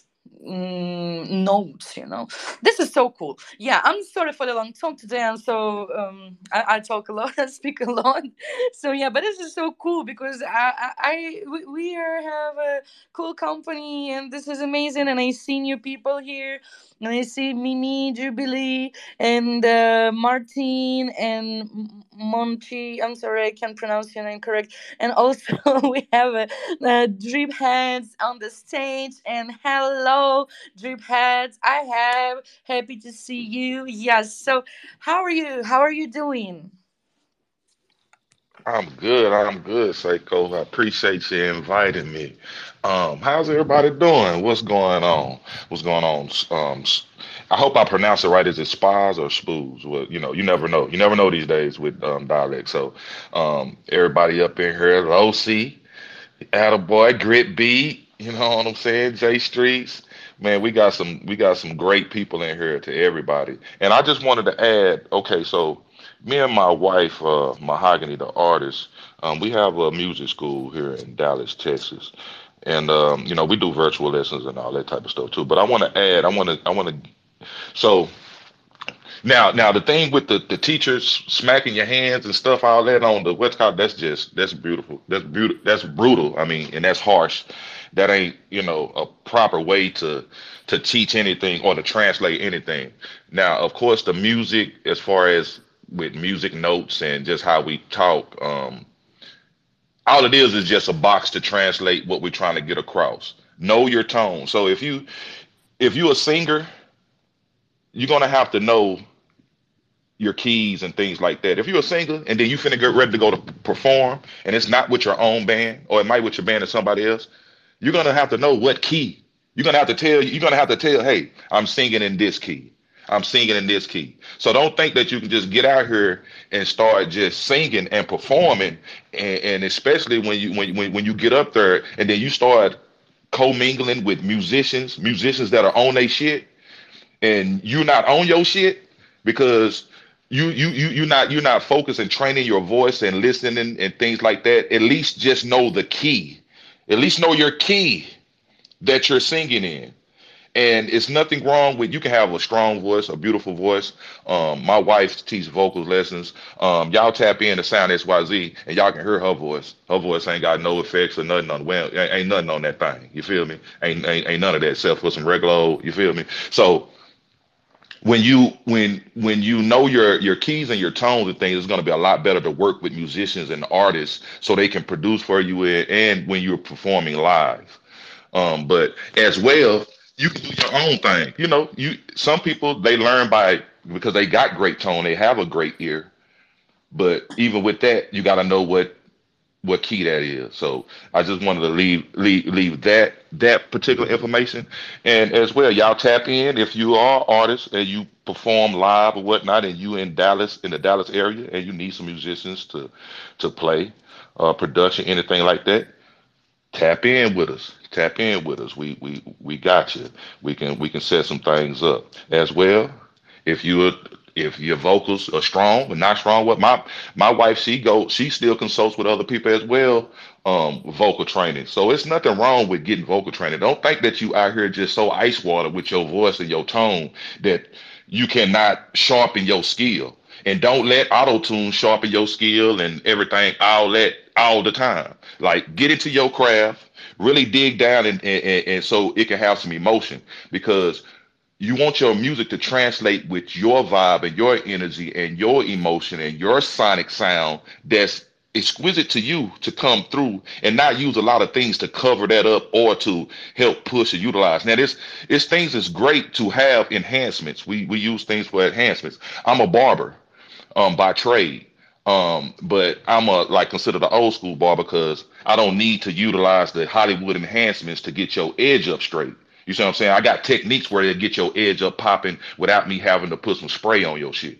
mm, notes. You know, this is so cool. Yeah, I'm sorry for the long talk today. I'm so um, I, I talk a lot, I speak a lot. So yeah, but this is so cool because I I, I we, we are have a cool company, and this is amazing, and I see new people here, and I see Mimi, Jubilee, and uh, Martin, and M- Monchi. I'm sorry, I can't pronounce your name correct. And also, we have uh, uh, Drip Heads on the stage. And hello, Drip Heads. I have happy to see you. Yes. So, how are you? How are you doing? I'm good. I'm good, Seiko. I appreciate you inviting me. Um, how's everybody doing? What's going on? What's going on? Um, s- I hope I pronounce it right. Is it spas or spoos? Well, you know, you never know. You never know these days with um, dialect. So, um, everybody up in here, O C, Attaboy, Grit Beat, you know what I'm saying? J Streets. Man, we got some we got some great people in here to everybody. And I just wanted to add, okay, so me and my wife, uh, Mahogany the artist, um, we have a music school here in Dallas, Texas. And um, you know, we do virtual lessons and all that type of stuff too. But I want to add, I want to I want to so now, now the thing with the, the teachers smacking your hands and stuff, all that on the what's called, that's just that's beautiful. That's beautiful. That's brutal. I mean, and that's harsh. That ain't, you know, a proper way to to teach anything or to translate anything. Now, of course, the music, as far as with music notes and just how we talk, um, all it is is just a box to translate what we're trying to get across. Know your tone. So if you if you a singer, you're gonna have to know your keys and things like that. If you're a singer and then you finna get ready to go to perform and it's not with your own band or it might with your band or somebody else, you're gonna have to know what key. You're gonna have to tell you're gonna have to tell, hey, I'm singing in this key. I'm singing in this key. So don't think that you can just get out here and start just singing and performing, and, and especially when you when, when when you get up there and then you start commingling with musicians, musicians that are on their shit, and you're not on your shit because you you you you're not you're not focused and training your voice and listening and things like that. At least just know the key. At least know your key that you're singing in. And it's nothing wrong with, you can have a strong voice, a beautiful voice. Um, my wife teaches vocal lessons. Um, y'all tap in to Sound X Y Z and y'all can hear her voice. Her voice ain't got no effects or nothing on, well, ain't ain't nothing on that thing. You feel me? Ain't ain't, ain't none of that except for some regular old, you feel me? So when you when when you know your your keys and your tones and things, it's going to be a lot better to work with musicians and artists so they can produce for you, and and when you're performing live. Um, but as well, you can do your own thing. You know, you some people they learn by because they got great tone, they have a great ear. But even with that, you got to know what what key that is. So I just wanted to leave leave leave that that particular information, and as well, y'all tap in if you are artists and you perform live or whatnot, and you in Dallas in the Dallas area, and you need some musicians to to play, uh, production, anything like that. Tap in with us. Tap in with us. We we we got you. We can we can set some things up as well. If you if your vocals are strong but not strong, what my my wife she go she still consults with other people as well. Um, vocal training. So it's nothing wrong with getting vocal training. Don't think that you out here just so ice water with your voice and your tone that you cannot sharpen your skill. And don't let auto tune sharpen your skill and everything all that all the time. Like get into your craft, really dig down and, and, and and so it can have some emotion because you want your music to translate with your vibe and your energy and your emotion and your sonic sound that's exquisite to you to come through and not use a lot of things to cover that up or to help push or utilize. Now this it's things that's great to have enhancements. We we use things for enhancements. I'm a barber um by trade. Um, but I'm a like consider the old school bar because I don't need to utilize the Hollywood enhancements to get your edge up straight. You see what I'm saying? I got techniques where they get your edge up popping without me having to put some spray on your shit.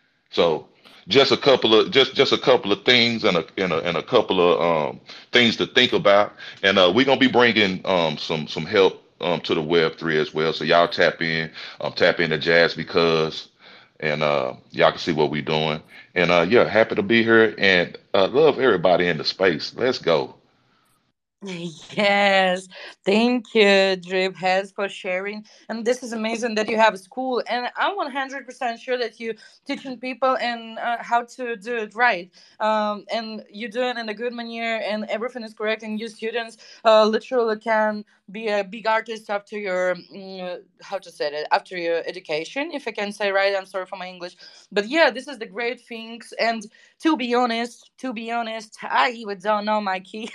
So just a couple of just just a couple of things and a and a, and a couple of um things to think about. And uh, we're gonna be bringing um some some help um to the Web three as well. So y'all tap in, um tap into Jazz because and uh y'all can see what we're doing. And uh yeah, happy to be here and uh love everybody in the space. Let's go. Yes, thank you, Drip Heads, for sharing. And this is amazing that you have a school, and I'm one hundred percent sure that you teaching people and uh, how to do it right. Um, and you do it in a good manner, and everything is correct. And you students uh, literally can be a big artist after your mm, how to say it after your education, if I can say right. I'm sorry for my English, but yeah, this is the great things. And to be honest, to be honest, I even don't know my key.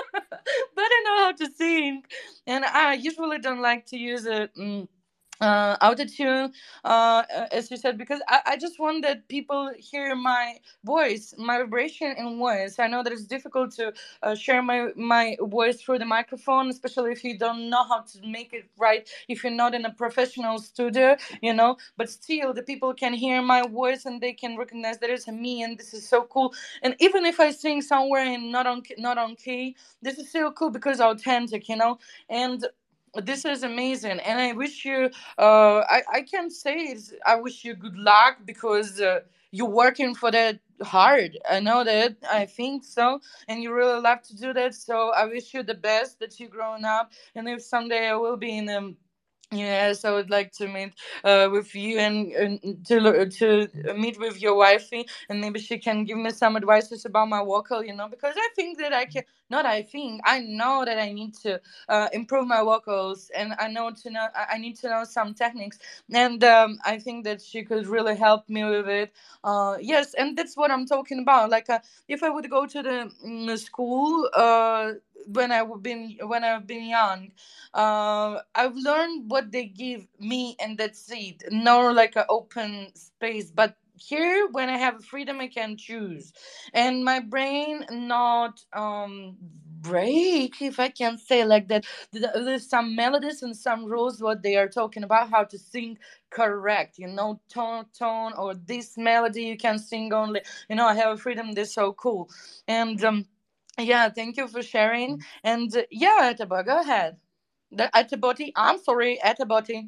But I know how to sing, and I usually don't like to use it. Mm, uh, autotune, uh, uh, as you said, because I, I just want that people hear my voice, my vibration and voice. I know that it's difficult to uh, share my my voice through the microphone, especially if you don't know how to make it right. If you're not in a professional studio, you know. But still, the people can hear my voice and they can recognize that it's me, and this is so cool. And even if I sing somewhere and not on not on key, this is still cool because authentic, you know. And this is amazing, and I wish you uh i i can say it's, I wish you good luck because uh, you're working for that hard. I know that, I think so, and you really love to do that. So I wish you the best that you growing up, and if someday I will be in a yes, I would like to meet uh, with you and, and to lo- to meet with your wifey, and maybe she can give me some advices about my vocal. You know, because I think that I can. Not I think I know that I need to uh, improve my vocals, and I know to know I I need to know some techniques, and um, I think that she could really help me with it. Uh, yes, and that's what I'm talking about. Like, uh, if I would go to the mm, school uh, when I would been when I've been young, uh, I've learned what they give me, and that's it. No, like an open space, but here when I have freedom, I can choose, and my brain not um break, if I can say like that. Th- There's some melodies and some rules what they are talking about how to sing correct. You know, tone, tone, or this melody you can sing only. You know, I have a freedom. They're so cool. And um, yeah, thank you for sharing. And uh, yeah, Etaba, go ahead. The Etaboti, I'm sorry, Etaboti.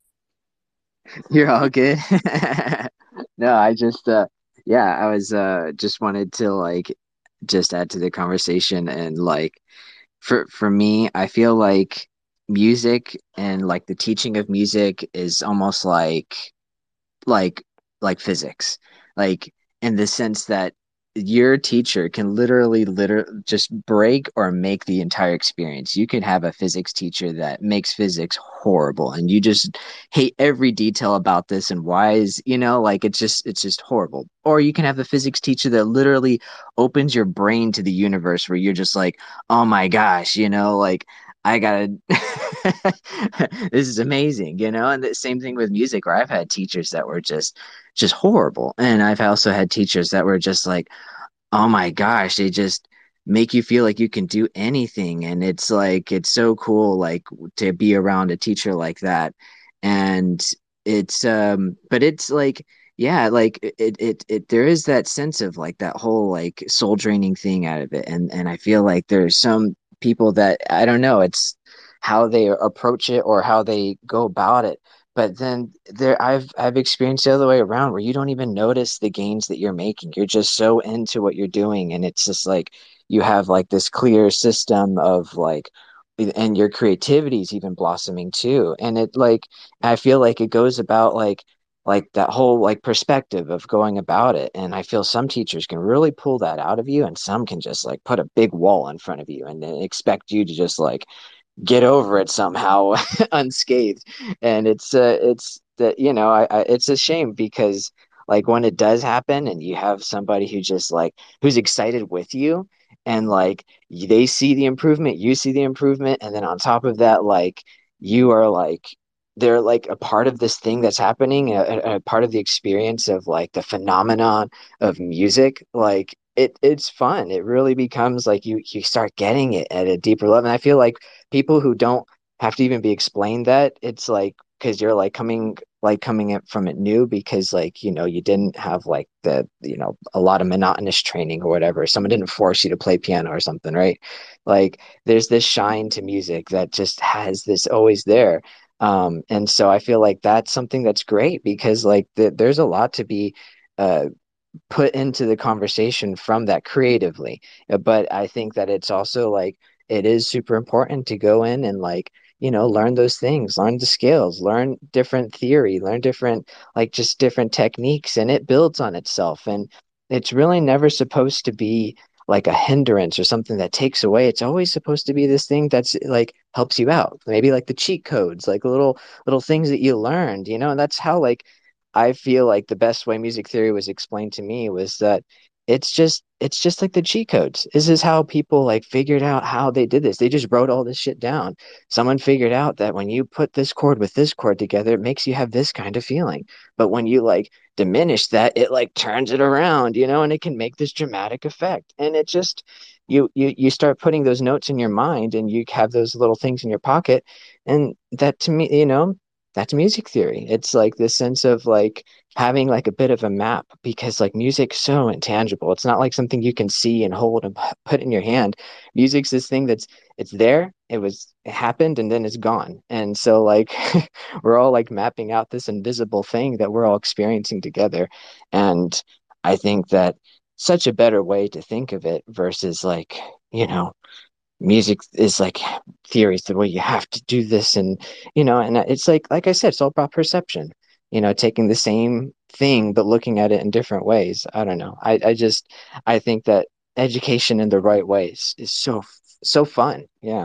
You're all good. No, I just uh yeah, I was uh just wanted to like just add to the conversation and like for for me, I feel like music and like the teaching of music is almost like like like physics, like in the sense that your teacher can literally liter just break or make the entire experience. You can have a physics teacher that makes physics horrible and you just hate every detail about this and why is, you know, like it's just it's just horrible. Or you can have a physics teacher that literally opens your brain to the universe where you're just like, "Oh my gosh," you know, like I gotta this is amazing, you know? And the same thing with music, where I've had teachers that were just just horrible. And I've also had teachers that were just like, oh my gosh, they just make you feel like you can do anything. And it's like it's so cool like to be around a teacher like that. And it's um but it's like yeah, like it, it it there is that sense of like that whole like soul draining thing out of it. And and I feel like there's some people that I don't know, it's how they approach it or how they go about it. But then there I've I've experienced the other way around where you don't even notice the gains that you're making. You're just so into what you're doing and it's just like you have like this clear system of like and your creativity is even blossoming too. And it like I feel like it goes about like like that whole like perspective of going about it. And I feel some teachers can really pull that out of you and some can just like put a big wall in front of you and then expect you to just like get over it somehow unscathed. And it's uh, it's that you know I, I it's a shame because like when it does happen and you have somebody who just like who's excited with you and like they see the improvement, you see the improvement, and then on top of that like you are like they're like a part of this thing that's happening, a, a part of the experience of like the phenomenon of music. Like it it's fun. It really becomes like you you start getting it at a deeper level. And I feel like people who don't have to even be explained that it's like because you're like coming like coming in from it new because like you know you didn't have like the you know a lot of monotonous training or whatever, someone didn't force you to play piano or something, right? Like there's this shine to music that just has this always there. Um and so I feel like that's something that's great because like the, there's a lot to be uh put into the conversation from that creatively. Uh, But I think that it's also like it is super important to go in and like, you know, learn those things, learn the skills, learn different theory, learn different like just different techniques and it builds on itself. And it's really never supposed to be like a hindrance or something that takes away. It's always supposed to be this thing that's like helps you out. Maybe like the cheat codes, like little little things that you learned, you know, and that's how like I feel like the best way music theory was explained to me was that it's just it's just like the cheat codes. This is how people like figured out how they did this. They just wrote all this shit down. Someone figured out that when you put this chord with this chord together, it makes you have this kind of feeling. But when you like diminish that, it like turns it around, you know, and it can make this dramatic effect. And it just you you you start putting those notes in your mind and you have those little things in your pocket. And that to me, you know, that's music theory. It's like this sense of like having like a bit of a map because like music's so intangible. It's not like something you can see and hold and p- put in your hand. Music's this thing that's it's there, it was it happened and then it's gone. And so like we're all like mapping out this invisible thing that we're all experiencing together. And I think that such a better way to think of it versus like, you know, music is like theories the way you have to do this and you know and it's like like I said, it's all about perception, you know, taking the same thing but looking at it in different ways. I don't know, i i just I think that education in the right ways is so so fun. Yeah.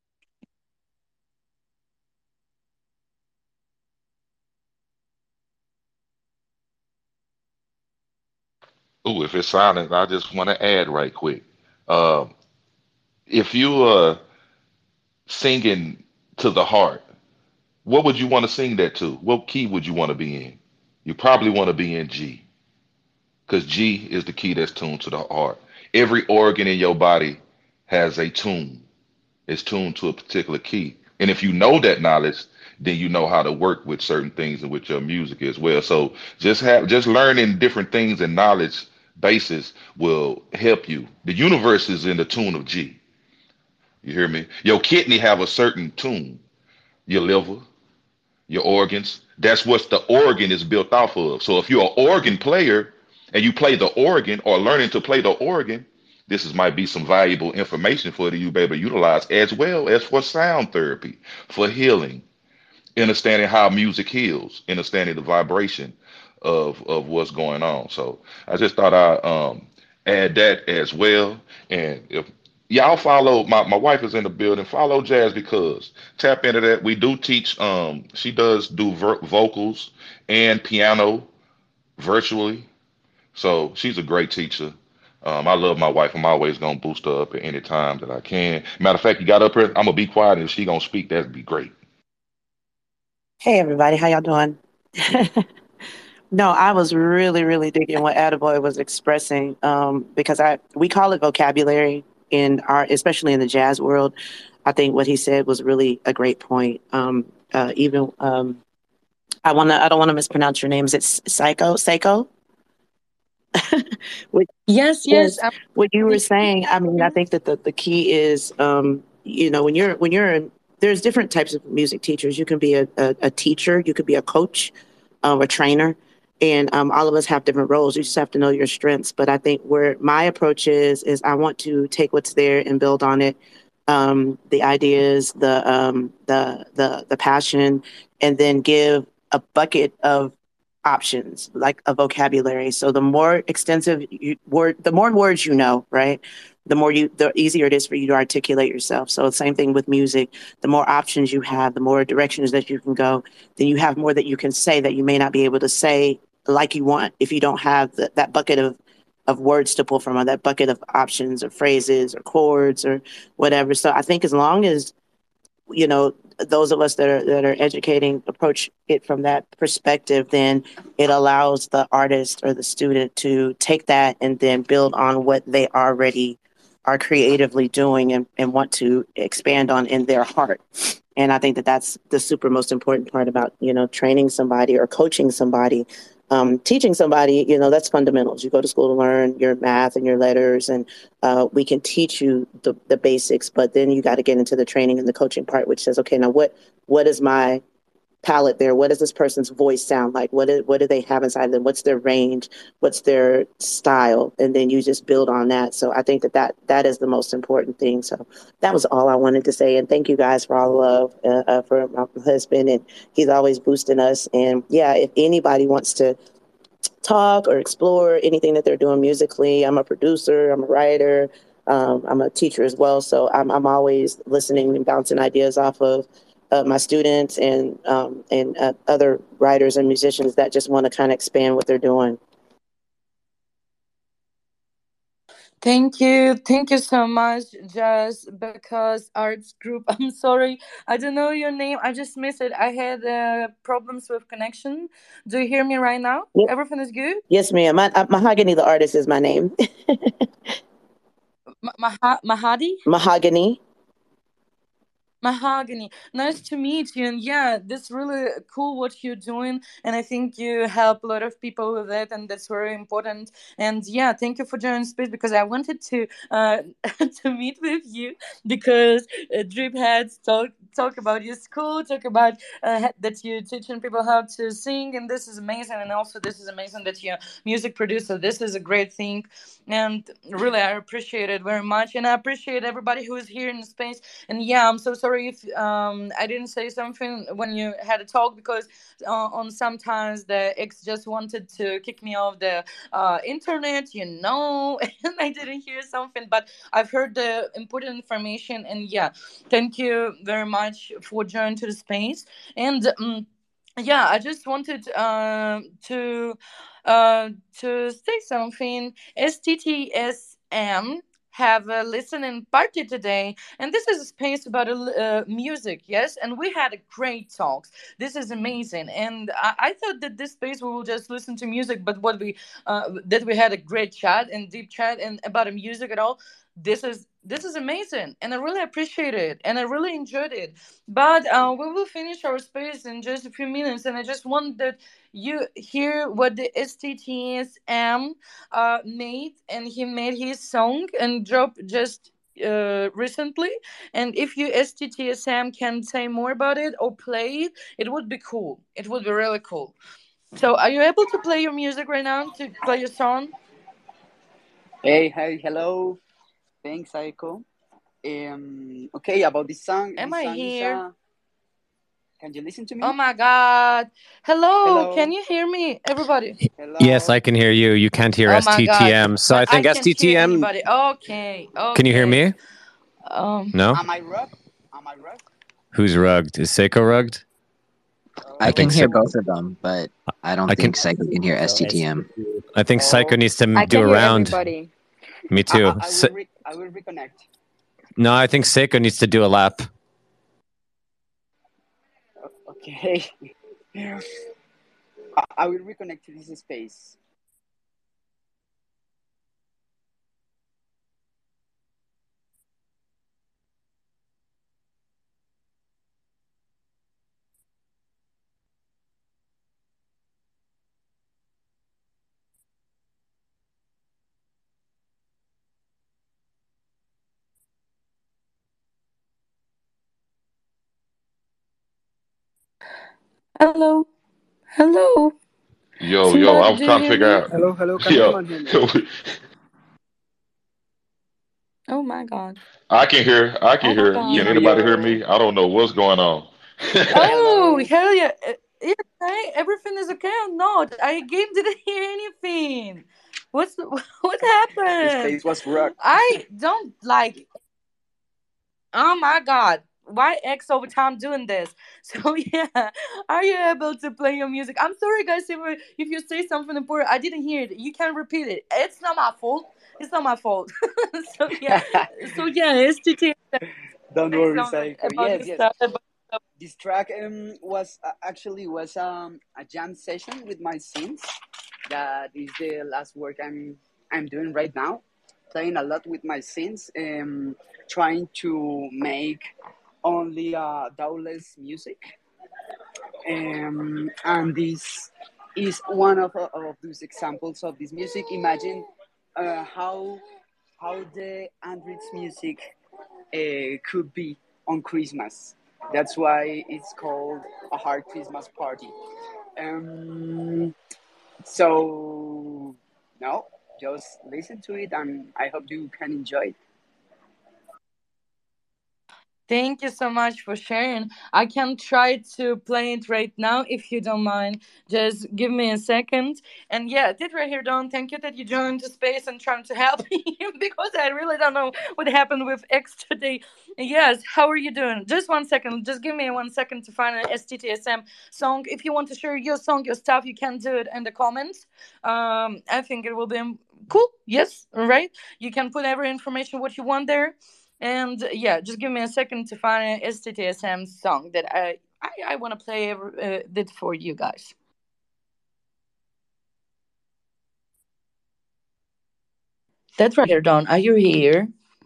Ooh, if it's silent, I just want to add right quick. Um, if you uh singing to the heart, what would you want to sing that to? What key would you want to be in? You probably want to be in G, because G is the key that's tuned to the heart. Every organ in your body has a tune. It's tuned to a particular key. And if you know that knowledge, then you know how to work with certain things and with your music as well. So just have just learning different things and knowledge bases will help you. The universe is in the tune of G. You hear me? Your kidney have a certain tune. Your liver, your organs. That's what the organ is built off of. So if you're an organ player and you play the organ or learning to play the organ, this is might be some valuable information for you to be able to utilize as well as for sound therapy, for healing, understanding how music heals, understanding the vibration of of what's going on. So I just thought I um add that as well. And if y'all follow my, my wife is in the building, follow Jazz because tap into that. We do teach um she does do ver- vocals and piano virtually. So she's a great teacher. Um, I love my wife. I'm always gonna boost her up at any time that I can. Matter of fact, you got up here. I'm gonna be quiet, and if she gonna speak, that'd be great. Hey everybody, how y'all doing? No, I was really, really digging what Attaboy was expressing um, because I we call it vocabulary in our, especially in the jazz world. I think what he said was really a great point. Um, uh, even um, I want to, I don't want to mispronounce your names. It's Psycho, Seiko. What, Yes, yes. yes, I'm what you were saying. I mean, I think that the, the key is, um, you know, when you're when you're in, there's different types of music teachers. You can be a, a, a teacher, you could be a coach, um, a trainer, and um, all of us have different roles. You just have to know your strengths. But I think where my approach is is I want to take what's there and build on it. Um, the ideas, the um, the the the passion, and then give a bucket of options, like a vocabulary. So the more extensive you, word, the more words you know, right? The more you, the easier it is for you to articulate yourself. So the same thing with music. The more options you have, the more directions that you can go, then you have more that you can say that you may not be able to say like you want if you don't have the, that bucket of of words to pull from, or that bucket of options or phrases or chords or whatever. So I think as long as you know those of us that are that are educating approach it from that perspective, then it allows the artist or the student to take that and then build on what they already are creatively doing and, and want to expand on in their heart. And I think that that's the super most important part about, you know, training somebody or coaching somebody. Um, teaching somebody, you know, that's fundamentals. You go to school to learn your math and your letters, and uh, we can teach you the, the basics, but then you got to get into the training and the coaching part, which says, okay, now what what is my palette there? What does this person's voice sound like? What is, what do they have inside them? What's their range? What's their style? And then you just build on that. So I think that that, that is the most important thing. So that was all I wanted to say. And thank you guys for all the love uh, uh, for my husband. And he's always boosting us. And yeah, if anybody wants to talk or explore anything that they're doing musically, I'm a producer, I'm a writer, um, I'm a teacher as well. So I'm, I'm always listening and bouncing ideas off of uh, my students and um, and uh, other writers and musicians that just want to kind of expand what they're doing. Thank you. Thank you so much, Jazz, because Arts Group. I'm sorry. I don't know your name. I just missed it. I had uh, problems with connection. Do you hear me right now? Yep. Everything is good? Yes, ma'am. My, uh, Mahogany the artist is my name. Mah- Mahadi? Mahogany. Mahogany, nice to meet you. And yeah, that's really cool what you're doing. And I think you help a lot of people with it, and that's very important. And yeah, thank you for joining space, because I wanted to uh, to meet with you, because uh, Drip Heads talk talk about your school, talk about uh, that you're teaching people how to sing, and this is amazing. And also, this is amazing that you're a music producer. This is a great thing, and really, I appreciate it very much. And I appreciate everybody who is here in the space. And yeah, I'm so sorry if um, I didn't say something when you had a talk, because uh, on sometimes the ex just wanted to kick me off the uh, internet, you know, and I didn't hear something, but I've heard the important information. And yeah, thank you very much for joining to the space. And um, yeah, I just wanted uh, to uh, to say something. S T T S M have a listening party today, and this is a space about uh, music, yes, and we had a great talks. This is amazing, and I, I thought that this space we will just listen to music, but what we uh, that we had a great chat and deep chat and about a music at all. This is This is amazing, and I really appreciate it, and I really enjoyed it. But uh, we will finish our space in just a few minutes, and I just want that you hear what the S T T S M uh, made, and he made his song and dropped just uh, recently. And if you S T T S M can say more about it or play it, it would be cool. It would be really cool. So, are you able to play your music right now? To play your song? Hey, hey, hello. Thanks, Aiko. Um, okay, about this song. Am This I song is here? uh, can you listen to Oh me? my god. Hello, can Hello, you hear me? Everybody. Yes, I hello. can hear you. You can't hear Oh my god. S T T M. So But I I think can't hear S T T M. anybody. Okay, Can you hear okay. me? Um No? Am I rugged? Am I rugged? Who's rugged? Is Seiko rugged? I I can think Oh, hear Se- both of them, but I don't I can think Psycho can hear S T T M. I think Psycho oh. needs to I do can a hear round. everybody. Me I, too. I, I Se- will re- I will reconnect. no, I think Seiko needs to do a lap. Okay. I, I will reconnect to this space. hello. Hello. Yo, yo, I Somebody, was do you trying to hear figure me? out. Hello, hello. Can Yo, anyone hear me? Oh my god. I can hear. I Oh can my hear. god. Can Yo, anybody hear yo. me? I don't know what's going on. Oh, Hello. hell yeah. Uh, yeah, okay. Everything is okay or not? I again didn't hear anything. What's what The happened? space was rugged. I don't like. Oh my god. Why X over time doing this? So yeah, are you able to play your music? I'm sorry guys if we- if you say something important, I didn't hear it. You can repeat it. It's not my fault. It's not my fault. So yeah, so yeah, S T T Don't say worry, something Psycho. about Yes, this yes. stuff. About This track um was uh, actually was um a jam session with my synths. That is the last work I'm I'm doing right now. Playing a lot with my synths, um, trying to make only uh dowless music. Um, and this is one of, of those examples of this music. Imagine uh, how how the Android's music uh, could be on Christmas. That's why it's called a hard Christmas party. Um, so no, just listen to it, and I hope you can enjoy it. Thank you so much for sharing. I can try to play it right now if you don't mind. Just give me a second. And yeah, did right here, Don. Thank you that you joined the space and trying to help me because I really don't know what happened with X today. Yes, how are you doing? Just one second. Just give me one second to find an S T T S M song. If you want to share your song, your stuff, you can do it in the comments. Um, I think it will be um, cool. Yes, all right. You can put every information what you want there. And yeah, just give me a second to find an S T T S M song that I I, I want to play every, uh, it for you guys. That's right here, Don. Are you here?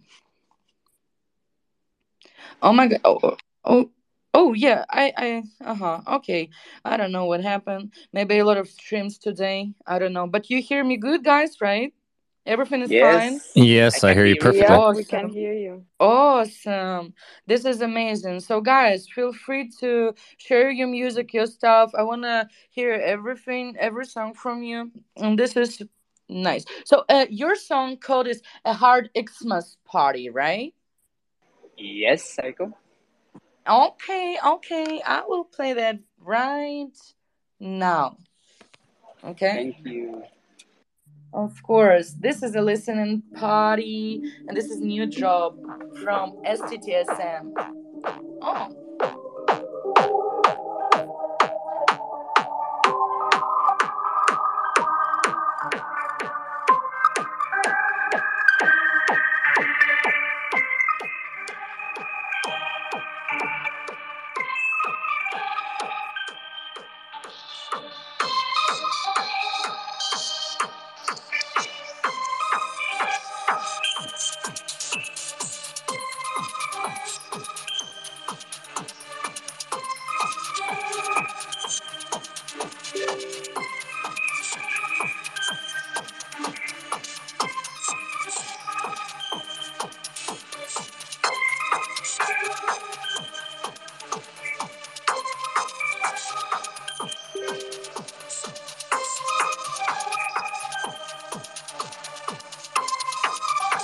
Oh my god. Oh, oh, oh, oh, yeah. I, I, uh huh. Okay. I don't know what happened. Maybe a lot of streams today. I don't know. But you hear me good, guys, right? Everything is fine? Yes, I Yes, I can hear you hear you. perfectly. Yep, we can Awesome. hear you. Awesome. This is amazing. So, guys, feel free to share your music, your stuff. I want to hear everything, every song from you. And this is nice. So, uh, your song code is A Hard Xmas Party, right? Yes, Psycho. Okay, okay. I will play that right now. Okay. Thank you. Of course. This is a listening party, and this is new job from S T T S M. Oh.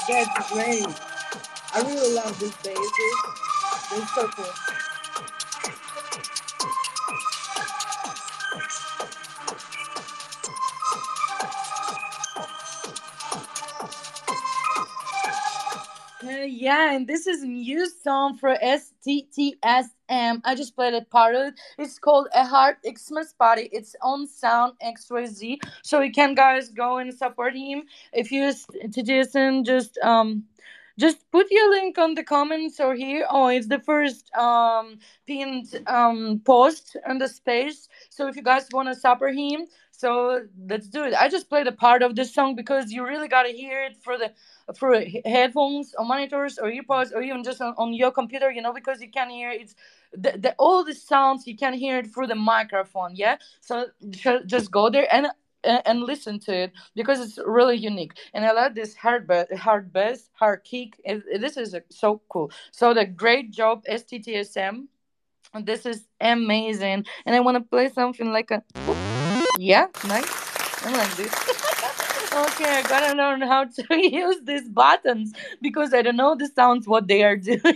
That's great. I really love this basis. It's so cool. Uh, yeah, and this is a new song for S T T S M. I just played a part of it. It's called A Heart Xmas Party. It's on Sound X Y Z. So you can guys go and support him. If you to Jason, just um just put your link on the comments or here. Oh, it's the first um pinned um post on the space. So if you guys want to support him, so let's do it. I just played a part of this song because you really gotta hear it for the through he- headphones or monitors or earpods or even just on, on your computer, you know, because you can hear it's the, the all the sounds you can hear it through the microphone. Yeah, so ju- just go there and and and listen to it because it's really unique. And I love this hard bass, hard bass, hard kick. It- it- this is uh, so cool. So the great job, S T T S M. This is amazing. And I want to play something like a yeah, nice. I like this. Okay, I gotta learn how to use these buttons because I don't know the sounds what they are doing.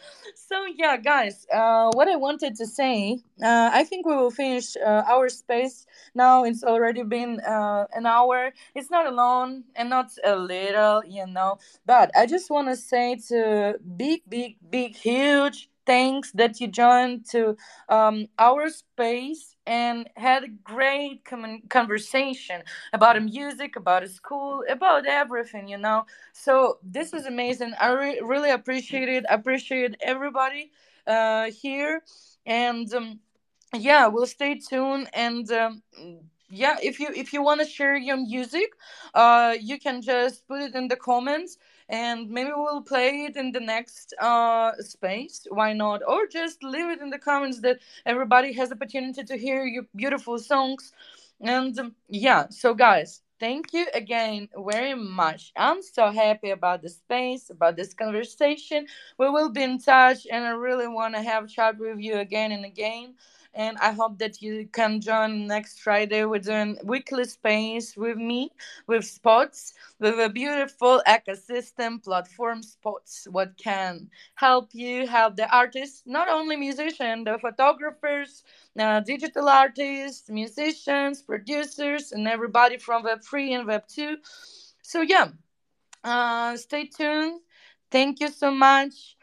So yeah, guys, uh, what I wanted to say, uh, I think we will finish uh, our space now. It's already been uh, an hour. It's not alone and not a little, you know. But I just want to say to big, big, big, huge thanks that you joined to um, our space and had a great com- conversation about the music, about the school, about everything, you know. So this is amazing. I re- really appreciate it. Appreciate everybody uh, here, and um, yeah, we'll stay tuned. And um, yeah, if you if you want to share your music, uh, you can just put it in the comments. And maybe we'll play it in the next uh, space. Why not? Or just leave it in the comments that everybody has the opportunity to hear your beautiful songs. And um, yeah, so guys, thank you again very much. I'm so happy about the space, about this conversation. We will be in touch, and I really want to have chat with you again and again. And I hope that you can join next Friday with a weekly space with me, with Spots, with a beautiful ecosystem platform Spots. What can help you help the artists, not only musicians, the photographers, uh, digital artists, musicians, producers, and everybody from Web three and Web two. So, yeah, uh, stay tuned. Thank you so much.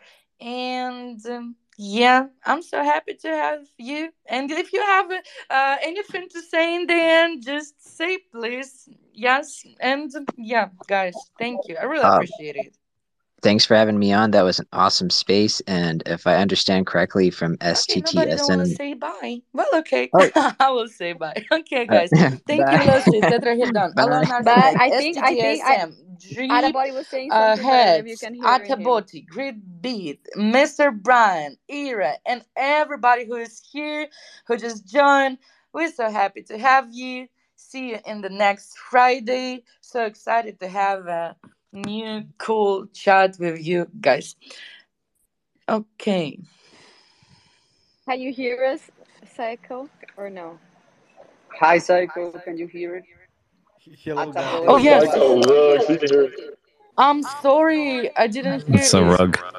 And um, yeah, I'm so happy to have you. And if you have uh, anything to say in the end, just say please. Yes. And um, yeah, guys, thank you. I really Uh, appreciate it. Thanks for having me on. That was an awesome space. And if I understand correctly from Okay, nobody don't want to S T T S M, say bye. Well, okay. oh, I will say bye. Okay, uh, guys. Thank you, bye. Lucy, Tetrahedron, Bye. Alon But Architect, I think I think I S T T S M, Drip, Adabody was saying uh, something, but I don't know if you Heads, can hear him. Ataboti, Grid Beat, mister Brian, Ira, and everybody who is here, who just joined. We're so happy to have you. See you in the next Friday. So excited to have a new cool chat with you guys. Okay. Can you hear us, Psycho, or no? Hi, Psycho. Can you hear it? Hello, guys. Oh, The This is yes. psycho Atabody. rug. She can hear. I'm sorry, I didn't hear It's a this. rug.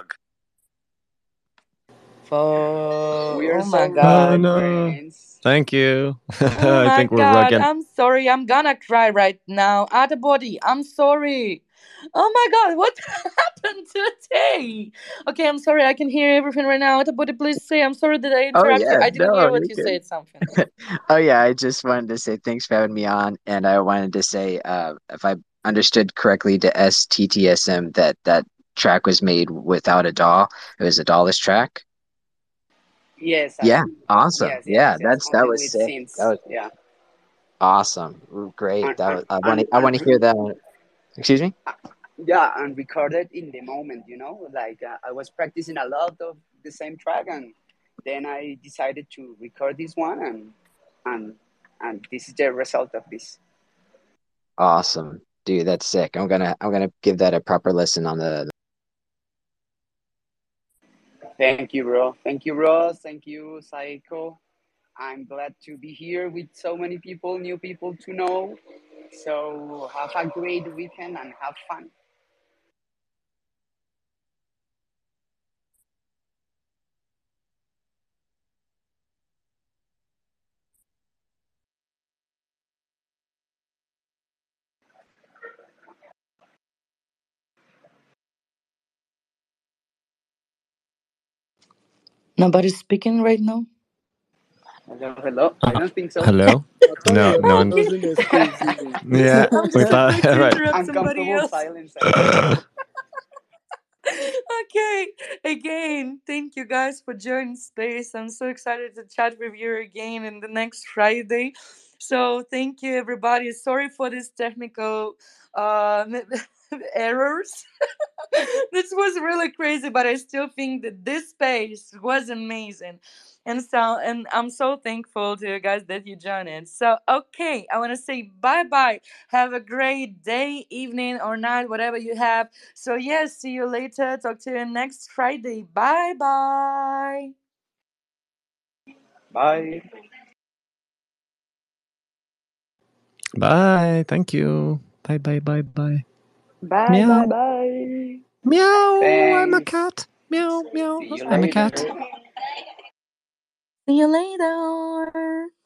For We are oh my so Oh god. rug no. friends. Thank you. Oh I my think we're god, rugging. I'm sorry. I'm gonna cry right now. Out of body. I'm sorry. Oh my god, what happened today? Okay, I'm sorry. I can hear everything right now. Out of body, please say. I'm sorry that I Oh, interrupt you. yeah. I didn't No, hear what you're you good. said. Something. Oh, yeah. I just wanted to say thanks for having me on. And I wanted to say, uh, if I understood correctly to S T T S M, that that track was made without a D A W. It was a D A W-less track. Yes, Yeah. Adam. Awesome. Yes, yes, Yeah. yes, yes. That's, that Only was with sick. That synths. was Yeah. awesome. Great. And That and was, I want and, to, I and want to hear that. Excuse me? uh, yeah, and recorded in the moment. You know, like uh, I was practicing a lot of the same track, and then I decided to record this one, and and and this is the result of this. Awesome. Dude, that's sick. I'm gonna, I'm gonna give that a proper listen on the. Thank you, bro. Thank you, Ross. Thank you, Saiko. I'm glad to be here with so many people, new people to know. So have a great weekend and have fun. Nobody's speaking right now. Hello, hello. I don't think so. Hello? I thought No, we were no one. closing the space even. Yeah, I'm we so thought, afraid to right. interrupt somebody Uncomfortable else. silence. I Okay, again, thank you guys for joining Space. I'm so excited to chat with you again in the next Friday. So thank you, everybody. Sorry for this technical uh, errors. This was really crazy, but I still think that this space was amazing. And so, and I'm so thankful to you guys that you joined in. So, okay, I want to say bye bye. Have a great day, evening, or night, whatever you have. So, yes, see you later. Talk to you next Friday. Bye bye. Bye. Bye. Thank you. Bye, bye, bye, bye. Bye, Meow. bye, bye. Meow. I'm a Thanks. cat. Meow, meow. See you I'm a cat. later. See you later.